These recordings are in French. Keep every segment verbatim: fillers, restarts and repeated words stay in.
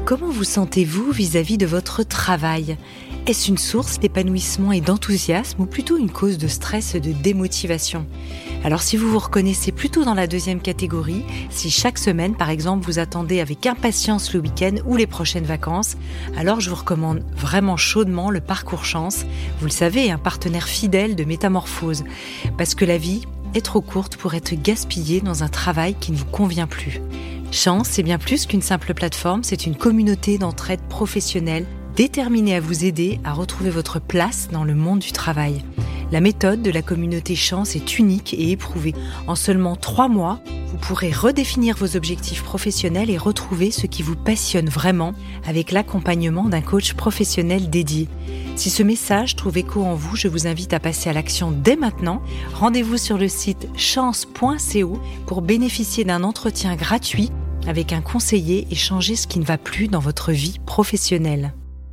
Comment vous sentez-vous vis-à-vis de votre travail ? Est-ce une source d'épanouissement et d'enthousiasme ou plutôt une cause de stress et de démotivation ? Alors si vous vous reconnaissez plutôt dans la deuxième catégorie, si chaque semaine par exemple vous attendez avec impatience le week-end ou les prochaines vacances, alors je vous recommande vraiment chaudement le Parcours Chance. Vous le savez, un partenaire fidèle de Métamorphose. Parce que la vie est trop courte pour être gaspillée dans un travail qui ne vous convient plus. Chance, c'est bien plus qu'une simple plateforme, c'est une communauté d'entraide professionnelle déterminée à vous aider à retrouver votre place dans le monde du travail. La méthode de la communauté Chance est unique et éprouvée. En seulement trois mois, vous pourrez redéfinir vos objectifs professionnels et retrouver ce qui vous passionne vraiment avec l'accompagnement d'un coach professionnel dédié. Si ce message trouve écho en vous, je vous invite à passer à l'action dès maintenant. Rendez-vous sur le site chance point co pour bénéficier d'un entretien gratuit avec un conseiller et changer ce qui ne va plus dans votre vie professionnelle.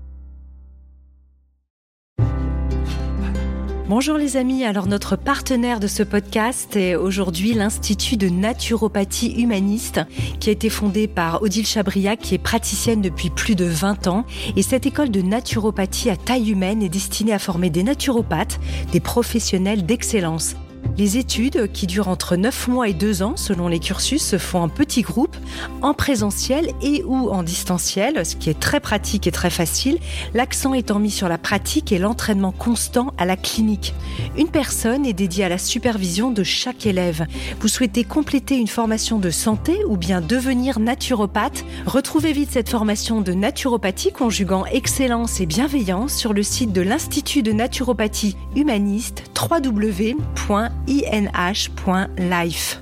Bonjour les amis, alors notre partenaire de ce podcast est aujourd'hui l'Institut de naturopathie humaniste qui a été fondé par Odile Chabriac qui est praticienne depuis plus de vingt ans et cette école de naturopathie à taille humaine est destinée à former des naturopathes, des professionnels d'excellence. Les études, qui durent entre neuf mois et deux ans selon les cursus, se font en petits groupes, en présentiel et ou en distanciel, ce qui est très pratique et très facile, l'accent étant mis sur la pratique et l'entraînement constant à la clinique. Une personne est dédiée à la supervision de chaque élève. Vous souhaitez compléter une formation de santé ou bien devenir naturopathe ? Retrouvez vite cette formation de naturopathie conjuguant excellence et bienveillance sur le site de l'Institut de naturopathie humaniste w w w point i n h point life.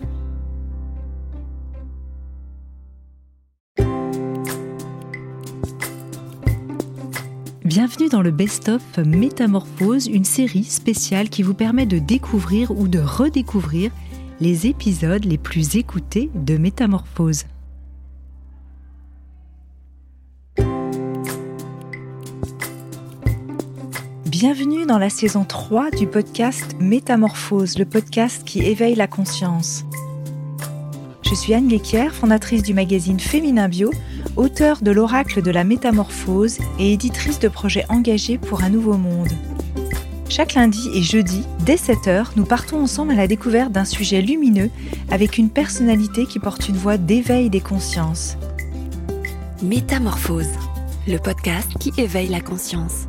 Bienvenue dans le Best-of Métamorphose, une série spéciale qui vous permet de découvrir ou de redécouvrir les épisodes les plus écoutés de Métamorphose. Bienvenue dans la saison trois du podcast Métamorphose, le podcast qui éveille la conscience. Je suis Anne Guéquière, fondatrice du magazine Féminin Bio, auteure de l'Oracle de la Métamorphose et éditrice de projets engagés pour un nouveau monde. Chaque lundi et jeudi, dès sept heures, nous partons ensemble à la découverte d'un sujet lumineux avec une personnalité qui porte une voix d'éveil des consciences. Métamorphose, le podcast qui éveille la conscience.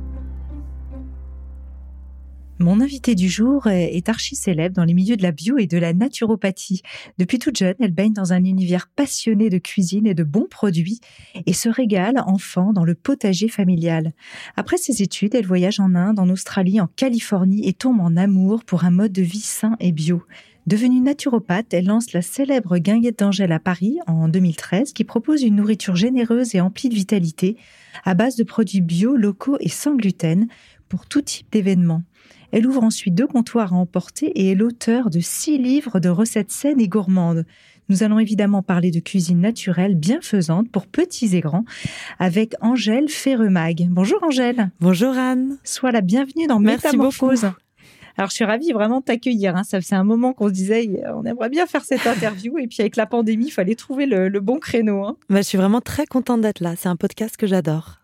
Mon invitée du jour est archi-célèbre dans les milieux de la bio et de la naturopathie. Depuis toute jeune, elle baigne dans un univers passionné de cuisine et de bons produits et se régale enfant dans le potager familial. Après ses études, elle voyage en Inde, en Australie, en Californie et tombe en amour pour un mode de vie sain et bio. Devenue naturopathe, elle lance la célèbre Guinguette d'Angèle à Paris en deux mille treize qui propose une nourriture généreuse et emplie de vitalité à base de produits bio, locaux et sans gluten pour tout type d'événements. Elle ouvre ensuite deux comptoirs à emporter et est l'auteure de six livres de recettes saines et gourmandes. Nous allons évidemment parler de cuisine naturelle bienfaisante pour petits et grands avec Angèle Ferremag. Bonjour Angèle. Bonjour Anne. Sois la bienvenue dans Merci Métamorphose. beaucoup. Alors je suis ravie vraiment de t'accueillir. Hein. Ça faisait un moment qu'on se disait on aimerait bien faire cette interview et puis avec la pandémie, il fallait trouver le, le bon créneau. Hein. Bah, je suis vraiment très contente d'être là. C'est un podcast que j'adore.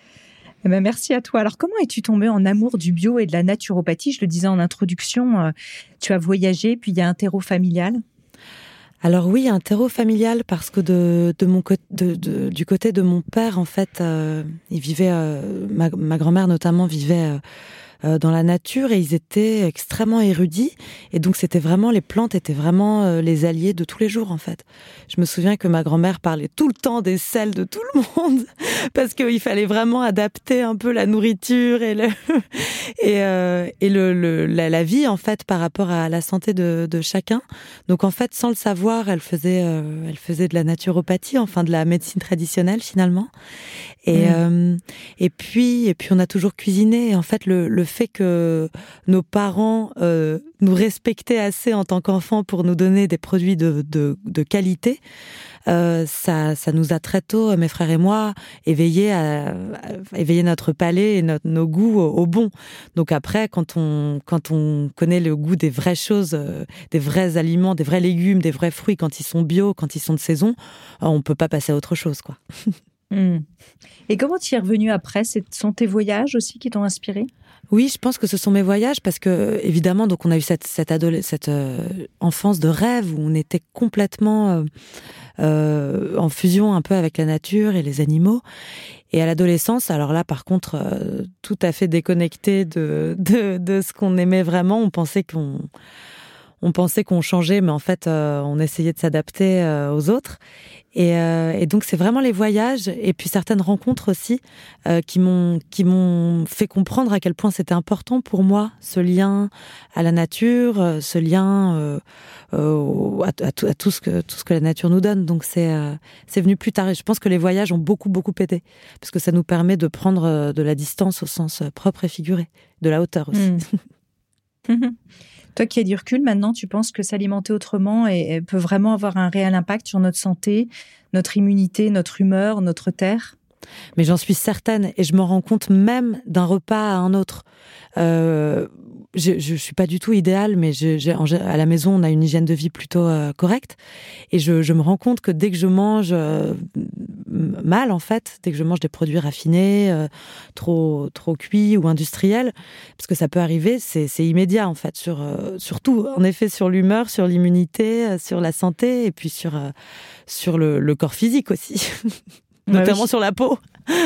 Eh ben, merci à toi. Alors, comment es-tu tombée en amour du bio et de la naturopathie ? Je le disais en introduction, euh, tu as voyagé, puis il y a un terreau familial. Alors oui, un terreau familial parce que de, de mon côté, de, de, du côté de mon père, en fait, euh, il vivait, euh, ma, ma grand-mère notamment vivait euh, euh, dans la nature et ils étaient extrêmement érudits. Et donc, c'était vraiment, les plantes étaient vraiment euh, les alliés de tous les jours, en fait. Je me souviens que ma grand-mère parlait tout le temps des sels de tout le monde parce qu'il fallait vraiment adapter un peu la nourriture et le, et, euh, et le, le, la, la vie, en fait, par rapport à la santé de, de chacun. Donc, en fait, sans le savoir, elle faisait, euh, elle faisait de la naturopathie, enfin, de la médecine traditionnelle, finalement. Et, mmh. euh, et puis, et puis, on a toujours cuisiné. Et en fait, le, le fait que nos parents euh, nous respectaient assez en tant qu'enfants pour nous donner des produits de, de, de qualité, euh, ça, ça nous a très tôt, mes frères et moi, éveillé, à, à, éveillé notre palais et notre, nos goûts au, au bon. Donc après, quand on, quand on connaît le goût des vraies choses, euh, des vrais aliments, des vrais légumes, des vrais fruits, quand ils sont bio, quand ils sont de saison, euh, on peut pas passer à autre chose, quoi. Mmh. Et comment tu y es revenue après? Ce sont tes voyages aussi qui t'ont inspirée? Oui, je pense que ce sont mes voyages parce que, évidemment, donc on a eu cette, cette, adole- cette euh, enfance de rêve où on était complètement euh, euh, en fusion un peu avec la nature et les animaux. Et à l'adolescence, alors là, par contre, euh, tout à fait déconnecté de, de, de ce qu'on aimait vraiment. On pensait qu'on, on pensait qu'on changeait, mais en fait, euh, on essayait de s'adapter euh, aux autres. Et, euh, et donc, c'est vraiment les voyages et puis certaines rencontres aussi euh, qui m'ont qui m'ont fait comprendre à quel point c'était important pour moi, ce lien à la nature, euh, ce lien euh, euh, à, à, tout, à tout ce que tout ce que la nature nous donne. Donc, c'est euh, c'est venu plus tard. Et je pense que les voyages ont beaucoup beaucoup aidé parce que ça nous permet de prendre de la distance au sens propre et figuré, de la hauteur aussi. Mmh. Toi qui as du recul, maintenant, tu penses que s'alimenter autrement et, et peut vraiment avoir un réel impact sur notre santé, notre immunité, notre humeur, notre terre? Mais j'en suis certaine et je me rends compte même d'un repas à un autre. Euh, je, je suis pas du tout idéale, mais je, j'ai, à la maison, on a une hygiène de vie plutôt euh, correcte. Et je, je me rends compte que dès que je mange euh, mal, en fait, dès que je mange des produits raffinés, euh, trop, trop cuits ou industriels, parce que ça peut arriver, c'est, c'est immédiat, en fait, sur, euh, sur tout. En effet, sur l'humeur, sur l'immunité, euh, sur la santé, et puis sur, euh, sur le, le corps physique aussi. Notamment ah oui. sur la peau.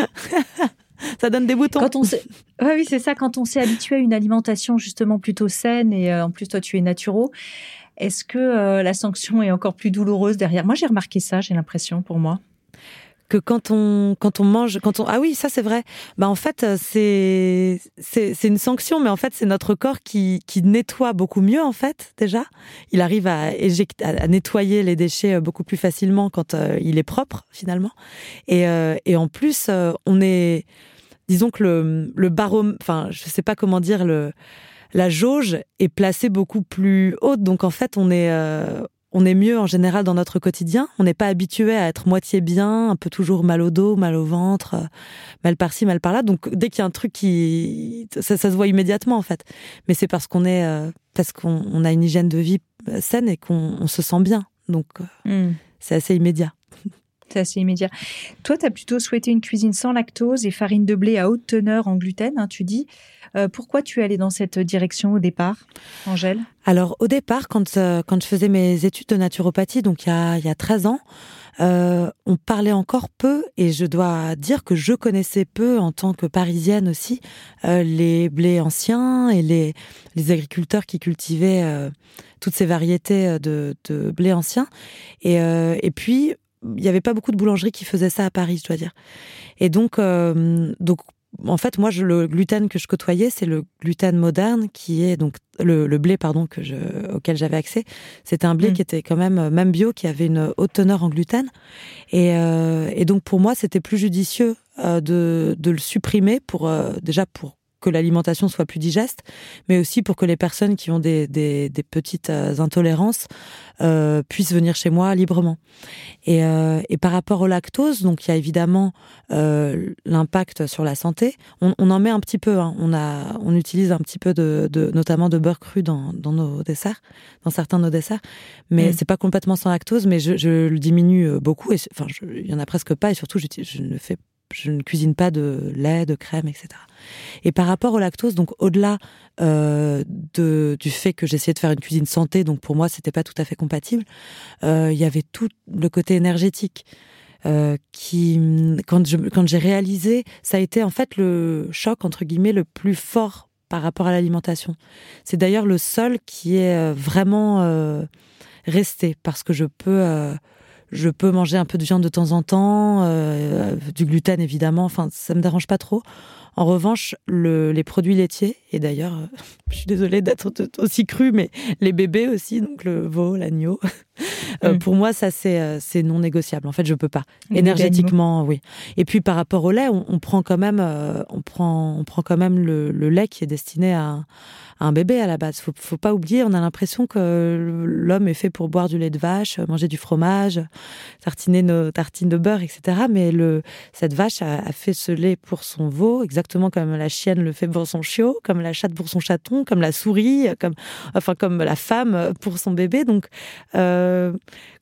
Ça donne des boutons. Quand on s'est... ouais, oui, c'est ça. Quand on s'est habitué à une alimentation justement plutôt saine, et euh, en plus, toi, tu es naturo, est-ce que euh, la sanction est encore plus douloureuse derrière? Moi, j'ai remarqué ça, j'ai l'impression, pour moi. Que quand on quand on mange quand on ah oui ça c'est vrai bah en fait c'est c'est c'est une sanction mais en fait c'est notre corps qui qui nettoie beaucoup mieux en fait déjà il arrive à éjecter à nettoyer les déchets beaucoup plus facilement quand euh, il est propre finalement et euh, et en plus euh, on est disons que le le baromètre enfin je sais pas comment dire le la jauge est placée beaucoup plus haute donc en fait on est euh, on est mieux en général dans notre quotidien. On n'est pas habitué à être moitié bien, un peu toujours mal au dos, mal au ventre, mal par-ci, mal par-là. Donc dès qu'il y a un truc qui, ça, ça se voit immédiatement en fait. Mais c'est parce qu'on est, euh, parce qu'on on a une hygiène de vie saine et qu'on on se sent bien. Donc euh, mmh. c'est assez immédiat. C'est assez immédiat. Toi, tu as plutôt souhaité une cuisine sans lactose et farine de blé à haute teneur en gluten, hein, tu dis. Euh, pourquoi tu es allée dans cette direction au départ, Angèle? Alors, au départ, quand, euh, quand je faisais mes études de naturopathie, donc il y a, il y a treize ans, euh, on parlait encore peu, et je dois dire que je connaissais peu, en tant que parisienne aussi, euh, les blés anciens et les, les agriculteurs qui cultivaient euh, toutes ces variétés de, de blés anciens. Et, euh, et puis, il n'y avait pas beaucoup de boulangeries qui faisaient ça à Paris, je dois dire. Et donc, euh, donc en fait, moi, je, le gluten que je côtoyais, c'est le gluten moderne, qui est donc le, le blé, pardon, que je, auquel j'avais accès. C'était un blé mmh. qui était quand même, même bio, qui avait une haute teneur en gluten. Et, euh, et donc, pour moi, c'était plus judicieux euh, de, de le supprimer pour euh, déjà pour que l'alimentation soit plus digeste, mais aussi pour que les personnes qui ont des, des, des petites euh, intolérances euh, puissent venir chez moi librement. Et, euh, et par rapport au lactose, donc il y a évidemment euh, l'impact sur la santé. On, on en met un petit peu, hein. on a, on utilise un petit peu de, de notamment de beurre cru dans, dans nos desserts, dans certains de nos desserts, mais mmh. c'est pas complètement sans lactose, mais je, je le diminue beaucoup. Et, enfin, je, il y en a presque pas, et surtout je, je ne fais Je ne cuisine pas de lait, de crème, et cetera. Et par rapport au lactose, donc au-delà euh, de, du fait que j'essayais de faire une cuisine santé, donc pour moi c'était pas tout à fait compatible, euh, il y avait tout le côté énergétique euh, qui, quand, je, quand j'ai réalisé, ça a été en fait le choc entre guillemets le plus fort par rapport à l'alimentation. C'est d'ailleurs le seul qui est vraiment euh, resté parce que je peux euh, Je peux manger un peu de viande de temps en temps, euh, du gluten évidemment, enfin ça me dérange pas trop. En revanche, le, les produits laitiers, et d'ailleurs, euh, je suis désolée d'être aussi crue, mais les bébés aussi, donc le veau, l'agneau, euh, mmh. pour moi ça c'est, euh, c'est non négociable. En fait, je peux pas. Les énergétiquement, oui. Et puis par rapport au lait, on, on prend quand même, euh, on prend, on prend quand même le, le lait qui est destiné à un bébé à la base. Faut, faut pas oublier, on a l'impression que l'homme est fait pour boire du lait de vache, manger du fromage, tartiner nos tartines de beurre, et cetera. Mais le, cette vache a, a fait ce lait pour son veau, exactement comme la chienne le fait pour son chiot, comme la chatte pour son chaton, comme la souris, comme, enfin, comme la femme pour son bébé. Donc, euh,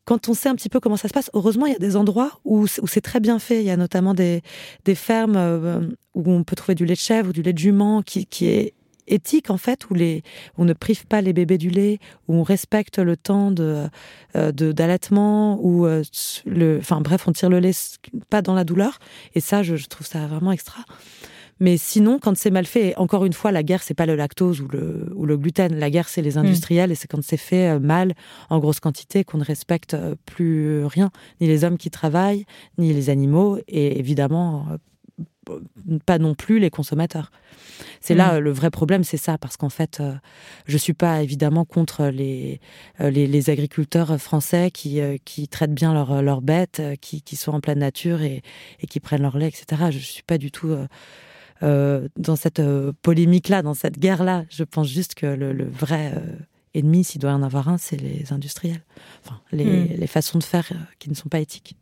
quand on sait un petit peu comment ça se passe, heureusement, il y a des endroits où, où c'est très bien fait. Il y a notamment des, des fermes euh, où on peut trouver du lait de chèvre ou du lait de jument qui, qui est éthique, en fait, où, les, où on ne prive pas les bébés du lait, où on respecte le temps de, euh, de, d'allaitement, où, euh, le, enfin bref, on tire le lait pas dans la douleur. Et ça, je, je trouve ça vraiment extra. Mais sinon, quand c'est mal fait, et encore une fois, la guerre, c'est pas le lactose ou le, ou le gluten. La guerre, c'est les industriels mmh. et c'est quand c'est fait mal, en grosse quantité, qu'on ne respecte plus rien. Ni les hommes qui travaillent, ni les animaux, et évidemment, pas non plus les consommateurs. C'est mmh. là le vrai problème, c'est ça, parce qu'en fait, euh, je suis pas évidemment contre les euh, les, les agriculteurs français qui euh, qui traitent bien leurs leurs bêtes, euh, qui qui sont en pleine nature et et qui prennent leur lait, et cetera. Je suis pas du tout euh, euh, dans cette euh, polémique-là, dans cette guerre-là. Je pense juste que le, le vrai euh, ennemi, s'il doit y en avoir un, c'est les industriels. Enfin, les mmh. les façons de faire euh, qui ne sont pas éthiques.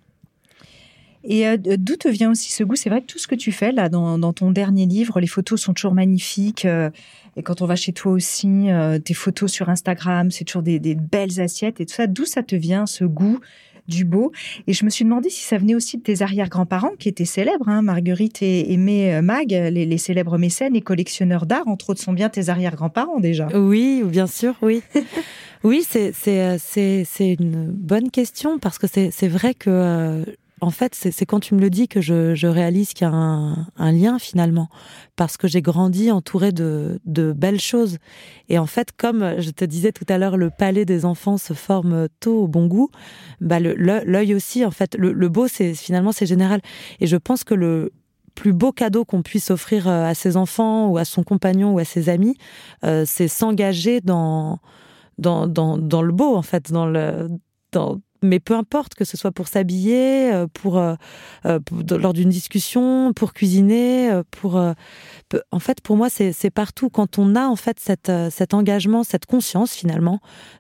Et euh, d'où te vient aussi ce goût? C'est vrai que tout ce que tu fais là dans, dans ton dernier livre, les photos sont toujours magnifiques. Euh, et quand on va chez toi aussi, euh, tes photos sur Instagram, c'est toujours des, des belles assiettes et tout ça. D'où ça te vient ce goût du beau? Et je me suis demandé si ça venait aussi de tes arrière-grands-parents qui étaient célèbres, hein, Marguerite et Aimé Mag, les, les célèbres mécènes et collectionneurs d'art, entre autres, sont bien tes arrière-grands-parents déjà. Oui, bien sûr, oui. Oui, c'est, c'est, c'est, c'est une bonne question parce que c'est, c'est vrai que... Euh, En fait, c'est, c'est quand tu me le dis que je, je réalise qu'il y a un, un lien finalement, parce que j'ai grandi entourée de, de belles choses. Et en fait, comme je te disais tout à l'heure, le palais des enfants se forme tôt au bon goût, bah le, l'œil aussi, en fait, le, le beau, c'est finalement c'est général. Et je pense que le plus beau cadeau qu'on puisse offrir à ses enfants ou à son compagnon ou à ses amis, euh, c'est s'engager dans, dans, dans, dans le beau, en fait, dans le... Dans, mais peu importe, que ce soit pour s'habiller, pour, euh, pour lors d'une discussion, pour cuisiner, pour euh, en fait pour moi c'est c'est partout quand on a en fait cette cet engagement, cette conscience finalement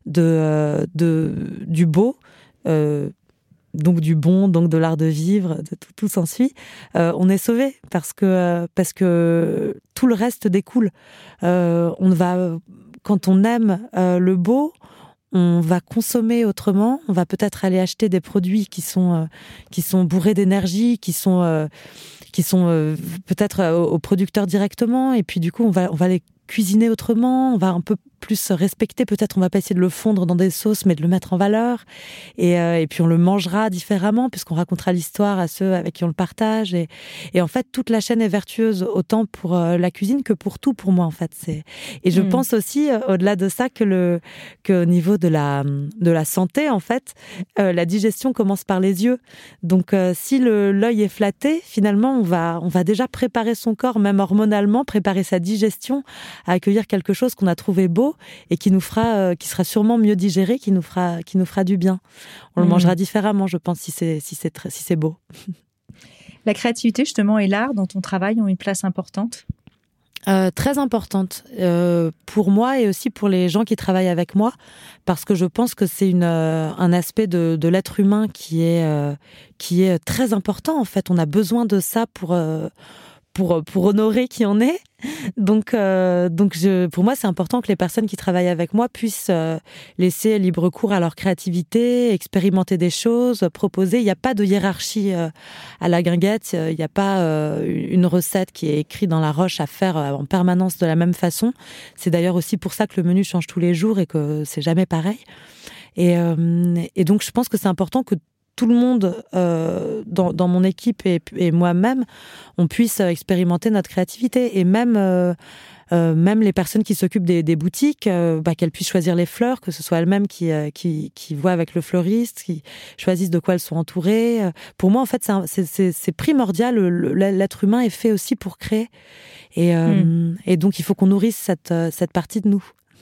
de de du beau, euh, donc du bon, donc de l'art de vivre, de tout, tout s'ensuit, euh, on est sauvé parce que parce que tout le reste découle. Euh, on va quand on aime euh, le beau, on va consommer autrement, on va peut-être aller acheter des produits qui sont euh, qui sont bourrés d'énergie, qui sont euh, qui sont euh, peut-être aux, aux producteurs directement, et puis du coup on va on va les cuisiner autrement, on va un peu plus respecter, peut-être on va pas essayer de le fondre dans des sauces, mais de le mettre en valeur, et, euh, et puis on le mangera différemment, puisqu'on racontera l'histoire à ceux avec qui on le partage, et, et en fait toute la chaîne est vertueuse, autant pour euh, la cuisine que pour tout, pour moi en fait. C'est... Et je mmh. pense aussi, euh, au-delà de ça, que le qu'au niveau de la, de la santé, en fait, euh, la digestion commence par les yeux, donc euh, si le, l'œil est flatté, finalement on va, on va déjà préparer son corps, même hormonalement, préparer sa digestion à accueillir quelque chose qu'on a trouvé beau et qui nous fera, euh, qui sera sûrement mieux digéré, qui nous fera, qui nous fera du bien. On mmh. le mangera différemment, je pense, si c'est, si c'est, très, si c'est beau. La créativité, justement, et l'art dans ton travail ont une place importante? Euh, très importante euh, pour moi et aussi pour les gens qui travaillent avec moi, parce que je pense que c'est une, euh, un aspect de, de l'être humain qui est, euh, qui est très important. En fait, on a besoin de ça pour... Euh, Pour, pour honorer qui on est. Donc, euh, donc je, pour moi, c'est important que les personnes qui travaillent avec moi puissent euh, laisser libre cours à leur créativité, expérimenter des choses, proposer. Il n'y a pas de hiérarchie euh, à la guinguette. Il n'y a pas euh, une recette qui est écrite dans la roche à faire euh, en permanence de la même façon. C'est d'ailleurs aussi pour ça que le menu change tous les jours et que c'est jamais pareil. Et, euh, et donc, je pense que c'est important que tout le monde euh, dans, dans mon équipe et, et moi-même, on puisse expérimenter notre créativité. Et même, euh, euh, même les personnes qui s'occupent des, des boutiques, euh, bah, qu'elles puissent choisir les fleurs, que ce soit elles-mêmes qui, euh, qui, qui voient avec le fleuriste, qui choisissent de quoi elles sont entourées. Pour moi, en fait, c'est, un, c'est, c'est, c'est primordial. Le, l'être humain est fait aussi pour créer. Et, euh, mmh. et donc, il faut qu'on nourrisse cette, cette partie de nous.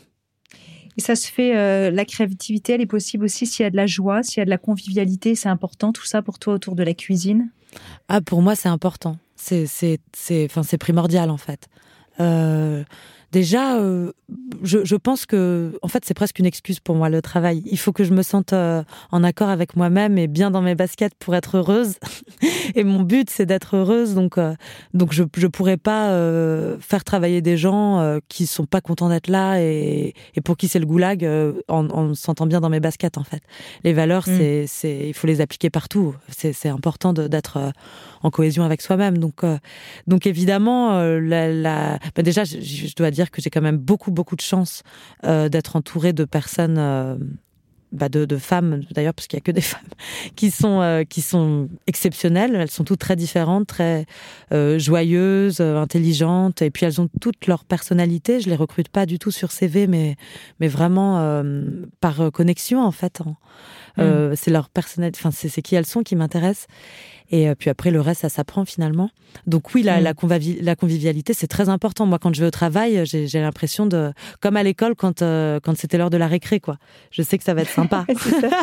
Et ça se fait, euh, la créativité, elle est possible aussi s'il y a de la joie, s'il y a de la convivialité, c'est important tout ça pour toi autour de la cuisine? Ah, pour moi, c'est important. C'est, c'est, c'est, enfin, c'est primordial en fait. Euh, Déjà, euh, je, je pense que, en fait, c'est presque une excuse pour moi, le travail. Il faut que je me sente euh, en accord avec moi-même et bien dans mes baskets pour être heureuse. Et mon but, c'est d'être heureuse. Donc, euh, donc je ne pourrais pas euh, faire travailler des gens euh, qui sont pas contents d'être là et, et pour qui c'est le goulag euh, en, en me sentant bien dans mes baskets, en fait. Les valeurs, mmh. c'est, c'est, il faut les appliquer partout. C'est, c'est important de, d'être euh, en cohésion avec soi-même. Donc, euh, donc évidemment, euh, la, la... Bah déjà, je, je dois dire que j'ai quand même beaucoup, beaucoup de chance euh, d'être entourée de personnes, euh, bah de, de femmes d'ailleurs, parce qu'il n'y a que des femmes, qui sont, euh, qui sont exceptionnelles. Elles sont toutes très différentes, très euh, joyeuses, euh, intelligentes, et puis elles ont toutes leur personnalité. Je les recrute pas du tout sur C V, mais, mais vraiment euh, par connexion, en fait. Hein. Euh, mmh. C'est leur personnalité, enfin, c'est, c'est qui elles sont qui m'intéressent. Et puis après, le reste, ça s'apprend finalement. Donc oui, la, mmh. la, convivi- la convivialité, c'est très important. Moi, quand je vais au travail, j'ai, j'ai l'impression de... Comme à l'école, quand, euh, quand c'était l'heure de la récré, quoi. Je sais que ça va être sympa. C'est ça.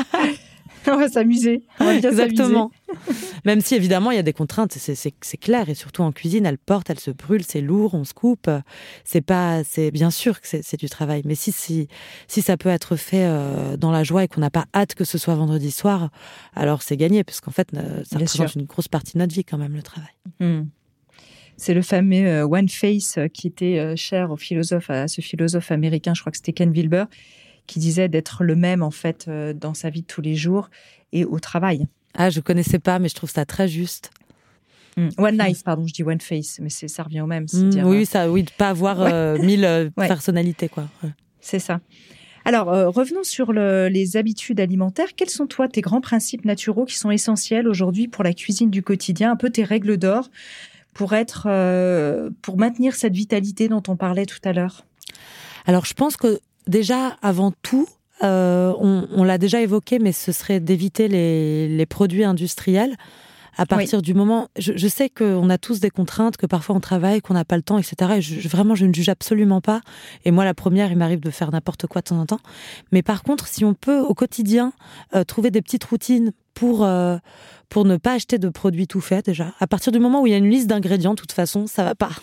On va s'amuser. On va bien Exactement. s'amuser. Même si, évidemment, il y a des contraintes, c'est, c'est, c'est clair. Et surtout en cuisine, elle porte, elle se brûle, c'est lourd, on se coupe. C'est pas... C'est bien sûr que c'est, c'est du travail. Mais si, si, si ça peut être fait euh, dans la joie et qu'on n'a pas hâte que ce soit vendredi soir, alors c'est gagné. Parce qu'en fait, euh, ça bien représente sûr. Une grosse partie de notre vie quand même, le travail. Mmh. C'est le fameux euh, One Face euh, qui était euh, cher au philosophe, à ce philosophe américain, je crois que c'était Ken Wilber, qui disait d'être le même, en fait, euh, dans sa vie de tous les jours et au travail. Ah, je connaissais pas, mais je trouve ça très juste. Mm. One Nice, pardon, je dis One Face, mais c'est, ça revient au même. Mm, dire, oui, euh... ça, oui, de pas avoir ouais. euh, mille euh, ouais. personnalités, quoi. Ouais. C'est ça. Alors, euh, revenons sur le, les habitudes alimentaires. Quels sont, toi, tes grands principes naturaux qui sont essentiels aujourd'hui pour la cuisine du quotidien, un peu tes règles d'or pour être, euh, pour maintenir cette vitalité dont on parlait tout à l'heure? Alors, je pense que déjà, avant tout, euh, on, on l'a déjà évoqué, mais ce serait d'éviter les, les produits industriels. À partir oui. du moment... Je, je sais qu'on a tous des contraintes, que parfois on travaille, qu'on n'a pas le temps, et cetera. Et je, vraiment, je ne juge absolument pas. Et moi, la première, il m'arrive de faire n'importe quoi de temps en temps. Mais par contre, si on peut, au quotidien, euh, trouver des petites routines pour... Euh, pour ne pas acheter de produits tout faits, déjà. À partir du moment où il y a une liste d'ingrédients, de toute façon, ça va pas.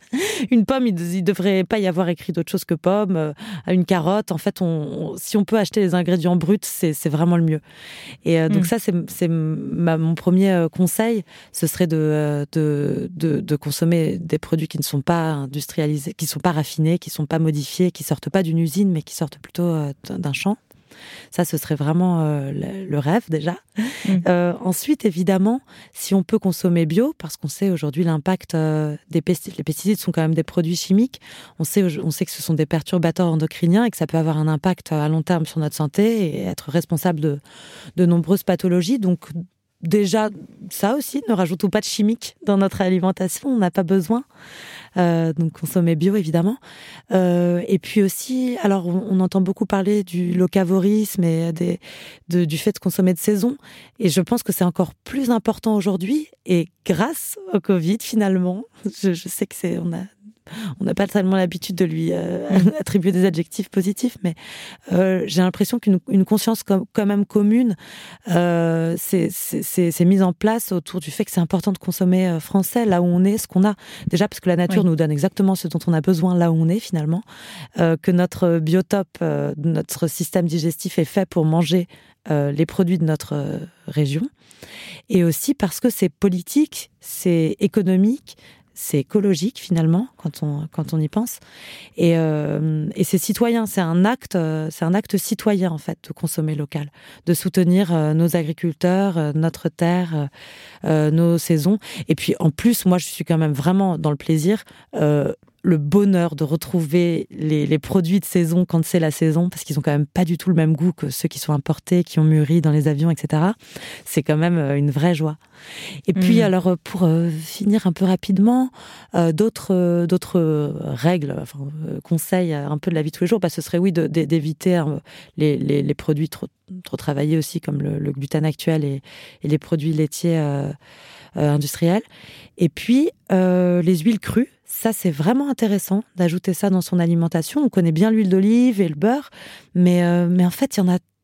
Une pomme, il ne devrait pas y avoir écrit d'autre chose que pomme. Euh, une carotte, en fait, on, on, si on peut acheter les ingrédients bruts, c'est, c'est vraiment le mieux. Et euh, donc mmh. ça, c'est, c'est ma, mon premier conseil, ce serait de, de, de, de consommer des produits qui ne sont pas industrialisés, qui ne sont pas raffinés, qui ne sont pas modifiés, qui ne sortent pas d'une usine, mais qui sortent plutôt euh, d'un champ. Ça, ce serait vraiment euh, le, le rêve, déjà. Mmh. Euh, ensuite, évidemment, si on peut consommer bio, parce qu'on sait aujourd'hui l'impact euh, des pesticides. Les pesticides sont quand même des produits chimiques. On sait, on sait que ce sont des perturbateurs endocriniens et que ça peut avoir un impact à long terme sur notre santé et être responsable de, de nombreuses pathologies. Donc, déjà, ça aussi, ne rajoutons pas de chimiques dans notre alimentation. On n'a pas besoin. Euh, donc consommer bio évidemment euh, et puis aussi alors on, on entend beaucoup parler du locavorisme et des, de, du fait de consommer de saison et je pense que c'est encore plus important aujourd'hui et grâce au Covid finalement je, je sais que c'est on a on n'a pas tellement l'habitude de lui euh, attribuer des adjectifs positifs, mais euh, j'ai l'impression qu'une une conscience com- quand même commune euh, c'est, c'est, c'est, c'est mise en place autour du fait que c'est important de consommer euh, français, là où on est, ce qu'on a. Déjà parce que la nature oui. nous donne exactement ce dont on a besoin là où on est finalement, euh, que notre biotope, euh, notre système digestif est fait pour manger euh, les produits de notre euh, région, et aussi parce que c'est politique, c'est économique, c'est écologique finalement quand on quand on y pense et euh, et c'est citoyen, c'est un acte euh, c'est un acte citoyen en fait de consommer local, de soutenir euh, nos agriculteurs, euh, notre terre, euh, nos saisons et puis en plus moi je suis quand même vraiment dans le plaisir euh, le bonheur de retrouver les, les produits de saison quand c'est la saison, parce qu'ils ont quand même pas du tout le même goût que ceux qui sont importés, qui ont mûri dans les avions, et cetera. C'est quand même une vraie joie. Et puis, mmh. alors, pour euh, finir un peu rapidement, euh, d'autres, euh, d'autres règles, enfin, euh, conseils un peu de la vie de tous les jours, bah, ce serait, oui, de, de, d'éviter euh, les, les, les produits trop, trop travaillés aussi, comme le, le gluten actuel et, et les produits laitiers euh, euh, industriels. Et puis, euh, les huiles crues. Ça, c'est vraiment intéressant d'ajouter ça dans son alimentation. On connaît bien l'huile d'olive et le beurre, mais, euh, mais en fait, il y en a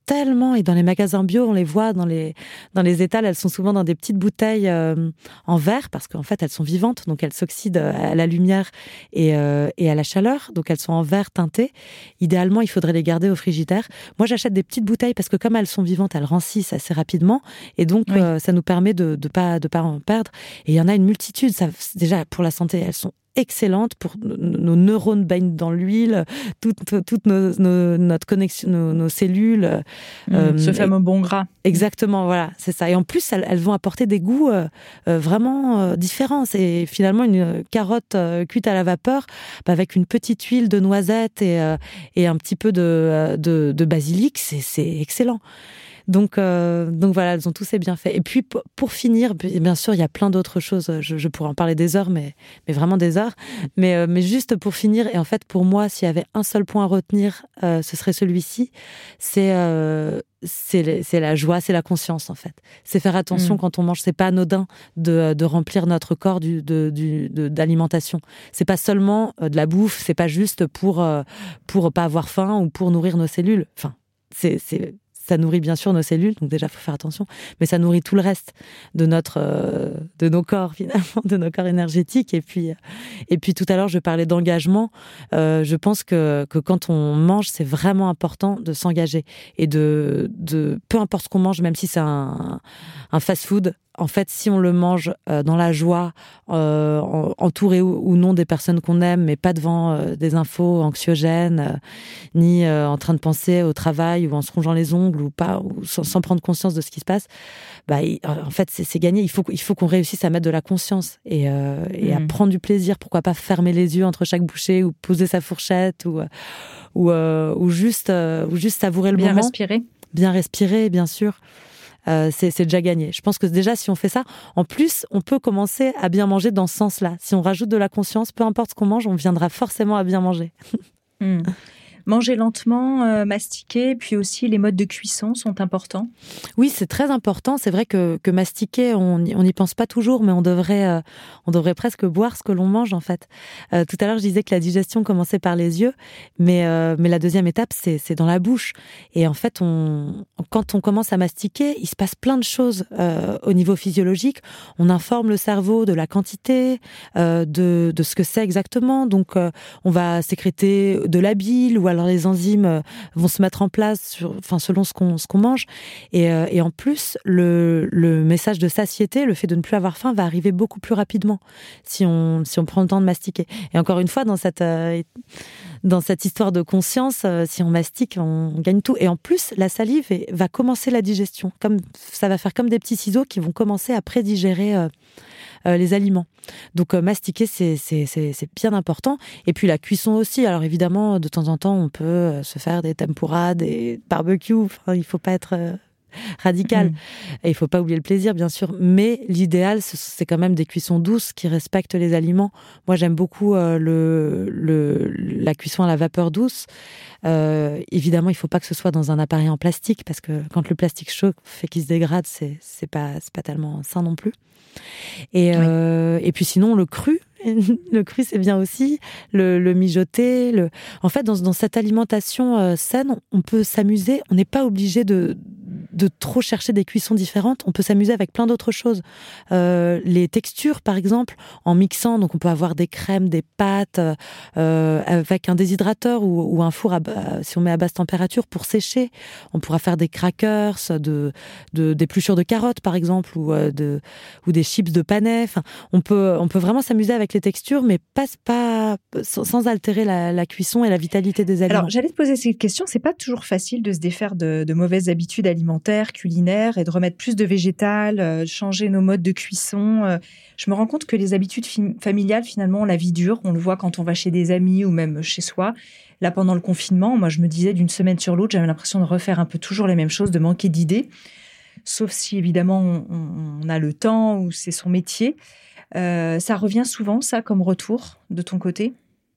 tellement, et dans les magasins bio, on les voit dans les, dans les étals, elles sont souvent dans des petites bouteilles euh, en verre, parce qu'en fait, elles sont vivantes, donc elles s'oxydent à la lumière et, euh, et à la chaleur, donc elles sont en verre teinté. Idéalement, il faudrait les garder au frigidaire. Moi, j'achète des petites bouteilles, parce que comme elles sont vivantes, elles rancissent assez rapidement, et donc oui. euh, ça nous permet de ne pas, de pas en perdre. Et il y en a une multitude, ça, déjà pour la santé, elles sont excellente, pour nos neurones baignent dans l'huile, toute, toute nos, nos, notre connexion, nos, nos cellules. Mmh, euh, ce fameux bon gras. Exactement, voilà, c'est ça. Et en plus, elles, elles vont apporter des goûts euh, euh, vraiment euh, différents. C'est finalement une carotte euh, cuite à la vapeur, bah, avec une petite huile de noisette et, euh, et un petit peu de, de, de basilic, c'est, c'est excellent. Donc, euh, donc voilà, elles ont tous ces bienfaits. Et puis pour, pour finir, bien sûr, il y a plein d'autres choses. Je, je pourrais en parler des heures, mais, mais vraiment des heures. Mais, euh, mais juste pour finir, et en fait pour moi, s'il y avait un seul point à retenir, euh, ce serait celui-ci. C'est, euh, c'est, c'est la joie, c'est la conscience en fait. C'est faire attention mmh. quand on mange. C'est pas anodin de, de remplir notre corps du, de, du, de, d'alimentation. C'est pas seulement de la bouffe. C'est pas juste pour euh, pour pas avoir faim ou pour nourrir nos cellules. Enfin, c'est, c'est ça nourrit bien sûr nos cellules, donc déjà, il faut faire attention, mais ça nourrit tout le reste de notre, euh, de nos corps, finalement, de nos corps énergétiques. Et puis, et puis tout à l'heure, je parlais d'engagement. Euh, je pense que, que quand on mange, c'est vraiment important de s'engager. Et de, de, peu importe ce qu'on mange, même si c'est un, un fast-food, en fait, si on le mange euh, dans la joie, euh, entouré ou, ou non des personnes qu'on aime, mais pas devant euh, des infos anxiogènes, euh, ni euh, en train de penser au travail ou en se rongeant les ongles ou pas, ou sans, sans prendre conscience de ce qui se passe, bah, il, en fait, c'est, c'est gagné. Il faut, il faut qu'on réussisse à mettre de la conscience et, euh, et mmh. à prendre du plaisir. Pourquoi pas fermer les yeux entre chaque bouchée ou poser sa fourchette ou, ou, euh, ou, juste, euh, ou juste savourer le Bien moment. Bien respirer. Bien respirer, bien sûr. Euh, c'est, c'est déjà gagné. Je pense que déjà, si on fait ça, en plus, on peut commencer à bien manger dans ce sens-là. Si on rajoute de la conscience, peu importe ce qu'on mange, on viendra forcément à bien manger. Mmh. Manger lentement, euh, mastiquer, puis aussi les modes de cuisson sont importants. Oui, c'est très important. C'est vrai que, que mastiquer, on n'y pense pas toujours, mais on devrait, euh, on devrait presque boire ce que l'on mange, en fait. Euh, tout à l'heure, je disais que la digestion commençait par les yeux, mais, euh, mais la deuxième étape, c'est, c'est dans la bouche. Et en fait, on, quand on commence à mastiquer, il se passe plein de choses euh, au niveau physiologique. On informe le cerveau de la quantité, euh, de, de ce que c'est exactement. Donc, euh, on va sécréter de la bile ou alors les enzymes vont se mettre en place sur, enfin, selon ce qu'on, ce qu'on mange. Et, euh, et en plus, le, le message de satiété, le fait de ne plus avoir faim, va arriver beaucoup plus rapidement si on, si on prend le temps de mastiquer. Et encore une fois, dans cette, euh, dans cette histoire de conscience, euh, si on mastique, on gagne tout. Et en plus, la salive est, va commencer la digestion. Comme, ça va faire comme des petits ciseaux qui vont commencer à prédigérer euh, Euh, les aliments. Donc euh, mastiquer, c'est, c'est, c'est, c'est bien important. Et puis la cuisson aussi. Alors évidemment, de temps en temps, on peut euh, se faire des tempuras, des barbecues. Enfin, il faut pas être euh, radical. Mmh. Et il faut pas oublier le plaisir, bien sûr. Mais l'idéal, c'est quand même des cuissons douces qui respectent les aliments. Moi, j'aime beaucoup euh, le, le, la cuisson à la vapeur douce. Euh, évidemment, il faut pas que ce soit dans un appareil en plastique parce que quand le plastique chauffe et qu'il se dégrade, c'est, c'est pas, c'est pas tellement sain non plus. Et, oui. euh, et puis sinon, le cru, le cru c'est bien aussi, le, le mijoter. Le... En fait, dans, dans cette alimentation euh, saine, on peut s'amuser, on n'est pas obligé de, de trop chercher des cuissons différentes, on peut s'amuser avec plein d'autres choses. Euh, les textures, par exemple, en mixant, donc on peut avoir des crèmes, des pâtes, euh, avec un déshydrateur ou, ou un four, à, si on met à basse température, pour sécher. On pourra faire des crackers, de, de, des épluchures de carottes, par exemple, ou, de, ou des chips de panais. Enfin, on peut, on peut vraiment s'amuser avec les textures, mais pas, pas, sans altérer la, la cuisson et la vitalité des aliments. Alors, j'allais te poser cette question. C'est pas toujours facile de se défaire de, de mauvaises habitudes alimentaires, culinaires, et de remettre plus de végétal, euh, changer nos modes de cuisson. Euh, je me rends compte que les habitudes fi- familiales, finalement, on la vie dure. On le voit quand on va chez des amis ou même chez soi. Là, pendant le confinement, moi, je me disais d'une semaine sur l'autre, j'avais l'impression de refaire un peu toujours les mêmes choses, de manquer d'idées. Sauf si, évidemment, on, on a le temps ou c'est son métier. Euh, ça revient souvent, ça, comme retour de ton côté ?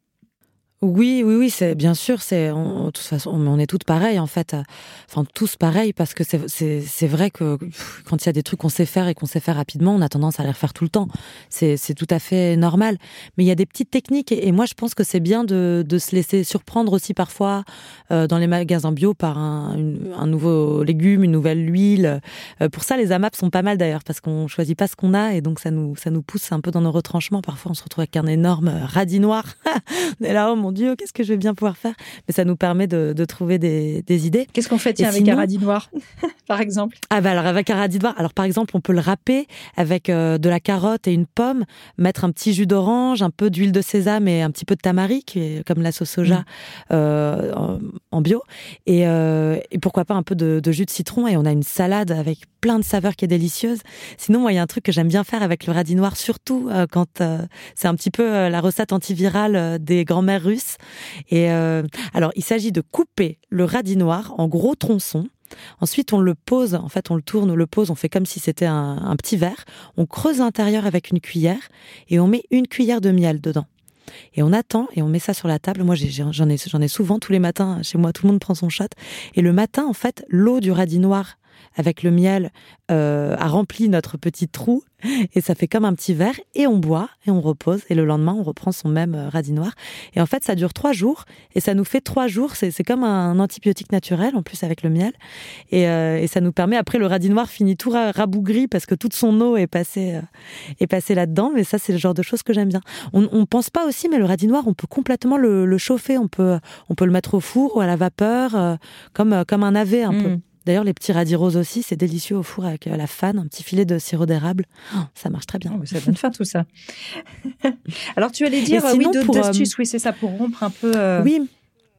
Oui, oui, oui, c'est bien sûr. C'est, on, de toute façon, on est toutes pareilles en fait. Enfin, tous pareils parce que c'est, c'est, c'est vrai que pff, quand il y a des trucs qu'on sait faire et qu'on sait faire rapidement, on a tendance à les refaire tout le temps. C'est, c'est tout à fait normal. Mais il y a des petites techniques et, et moi, je pense que c'est bien de, de se laisser surprendre aussi parfois euh, dans les magasins bio par un, une, un nouveau légume, une nouvelle huile. Euh, pour ça, les A M A P sont pas mal d'ailleurs parce qu'on choisit pas ce qu'on a et donc ça nous, ça nous pousse un peu dans nos retranchements. Parfois, on se retrouve avec un énorme radis noir. On est là, oh mon Dieu, qu'est-ce que je vais bien pouvoir faire? Mais ça nous permet de, de trouver des, des idées. Qu'est-ce qu'on fait tiens, avec sinon, un radis noir, par exemple? Ah bah alors avec un radis noir, alors par exemple, on peut le râper avec euh, de la carotte et une pomme, mettre un petit jus d'orange, un peu d'huile de sésame et un petit peu de tamari, qui est comme la sauce soja mmh. euh, en, en bio, et, euh, et pourquoi pas un peu de, de jus de citron, et on a une salade avec plein de saveurs qui est délicieuse. Sinon, moi, il y a un truc que j'aime bien faire avec le radis noir, surtout euh, quand euh, c'est un petit peu euh, la recette antivirale euh, des grands-mères russes. Et euh, alors, il s'agit de couper le radis noir en gros tronçons. Ensuite, on le pose, en fait, on le tourne, on le pose, on fait comme si c'était un, un petit verre. On creuse l'intérieur avec une cuillère et on met une cuillère de miel dedans. Et on attend et on met ça sur la table. Moi, j'ai, j'en ai, j'en ai souvent tous les matins chez moi. Tout le monde prend son shot. Et le matin, en fait, l'eau du radis noir avec le miel euh, a rempli notre petit trou et ça fait comme un petit verre et on boit et on repose et le lendemain on reprend son même euh, radis noir et en fait ça dure trois jours et ça nous fait trois jours, c'est, c'est comme un antibiotique naturel en plus avec le miel et, euh, et ça nous permet, après le radis noir finit tout rabougri parce que toute son eau est passée, euh, est passée là-dedans, mais ça c'est le genre de choses que j'aime bien. On, on pense pas aussi, mais le radis noir on peut complètement le, le chauffer, on peut, on peut le mettre au four ou à la vapeur euh, comme, comme un navet un mmh. peu. D'ailleurs, les petits radis roses aussi, c'est délicieux au four avec la fan, un petit filet de sirop d'érable. Oh, ça marche très bien. Oh, ça donne faim tout ça. Alors, tu allais dire, sinon, oui, d'autres pour, astuces, euh, oui, c'est ça, pour rompre un peu... Euh... Oui,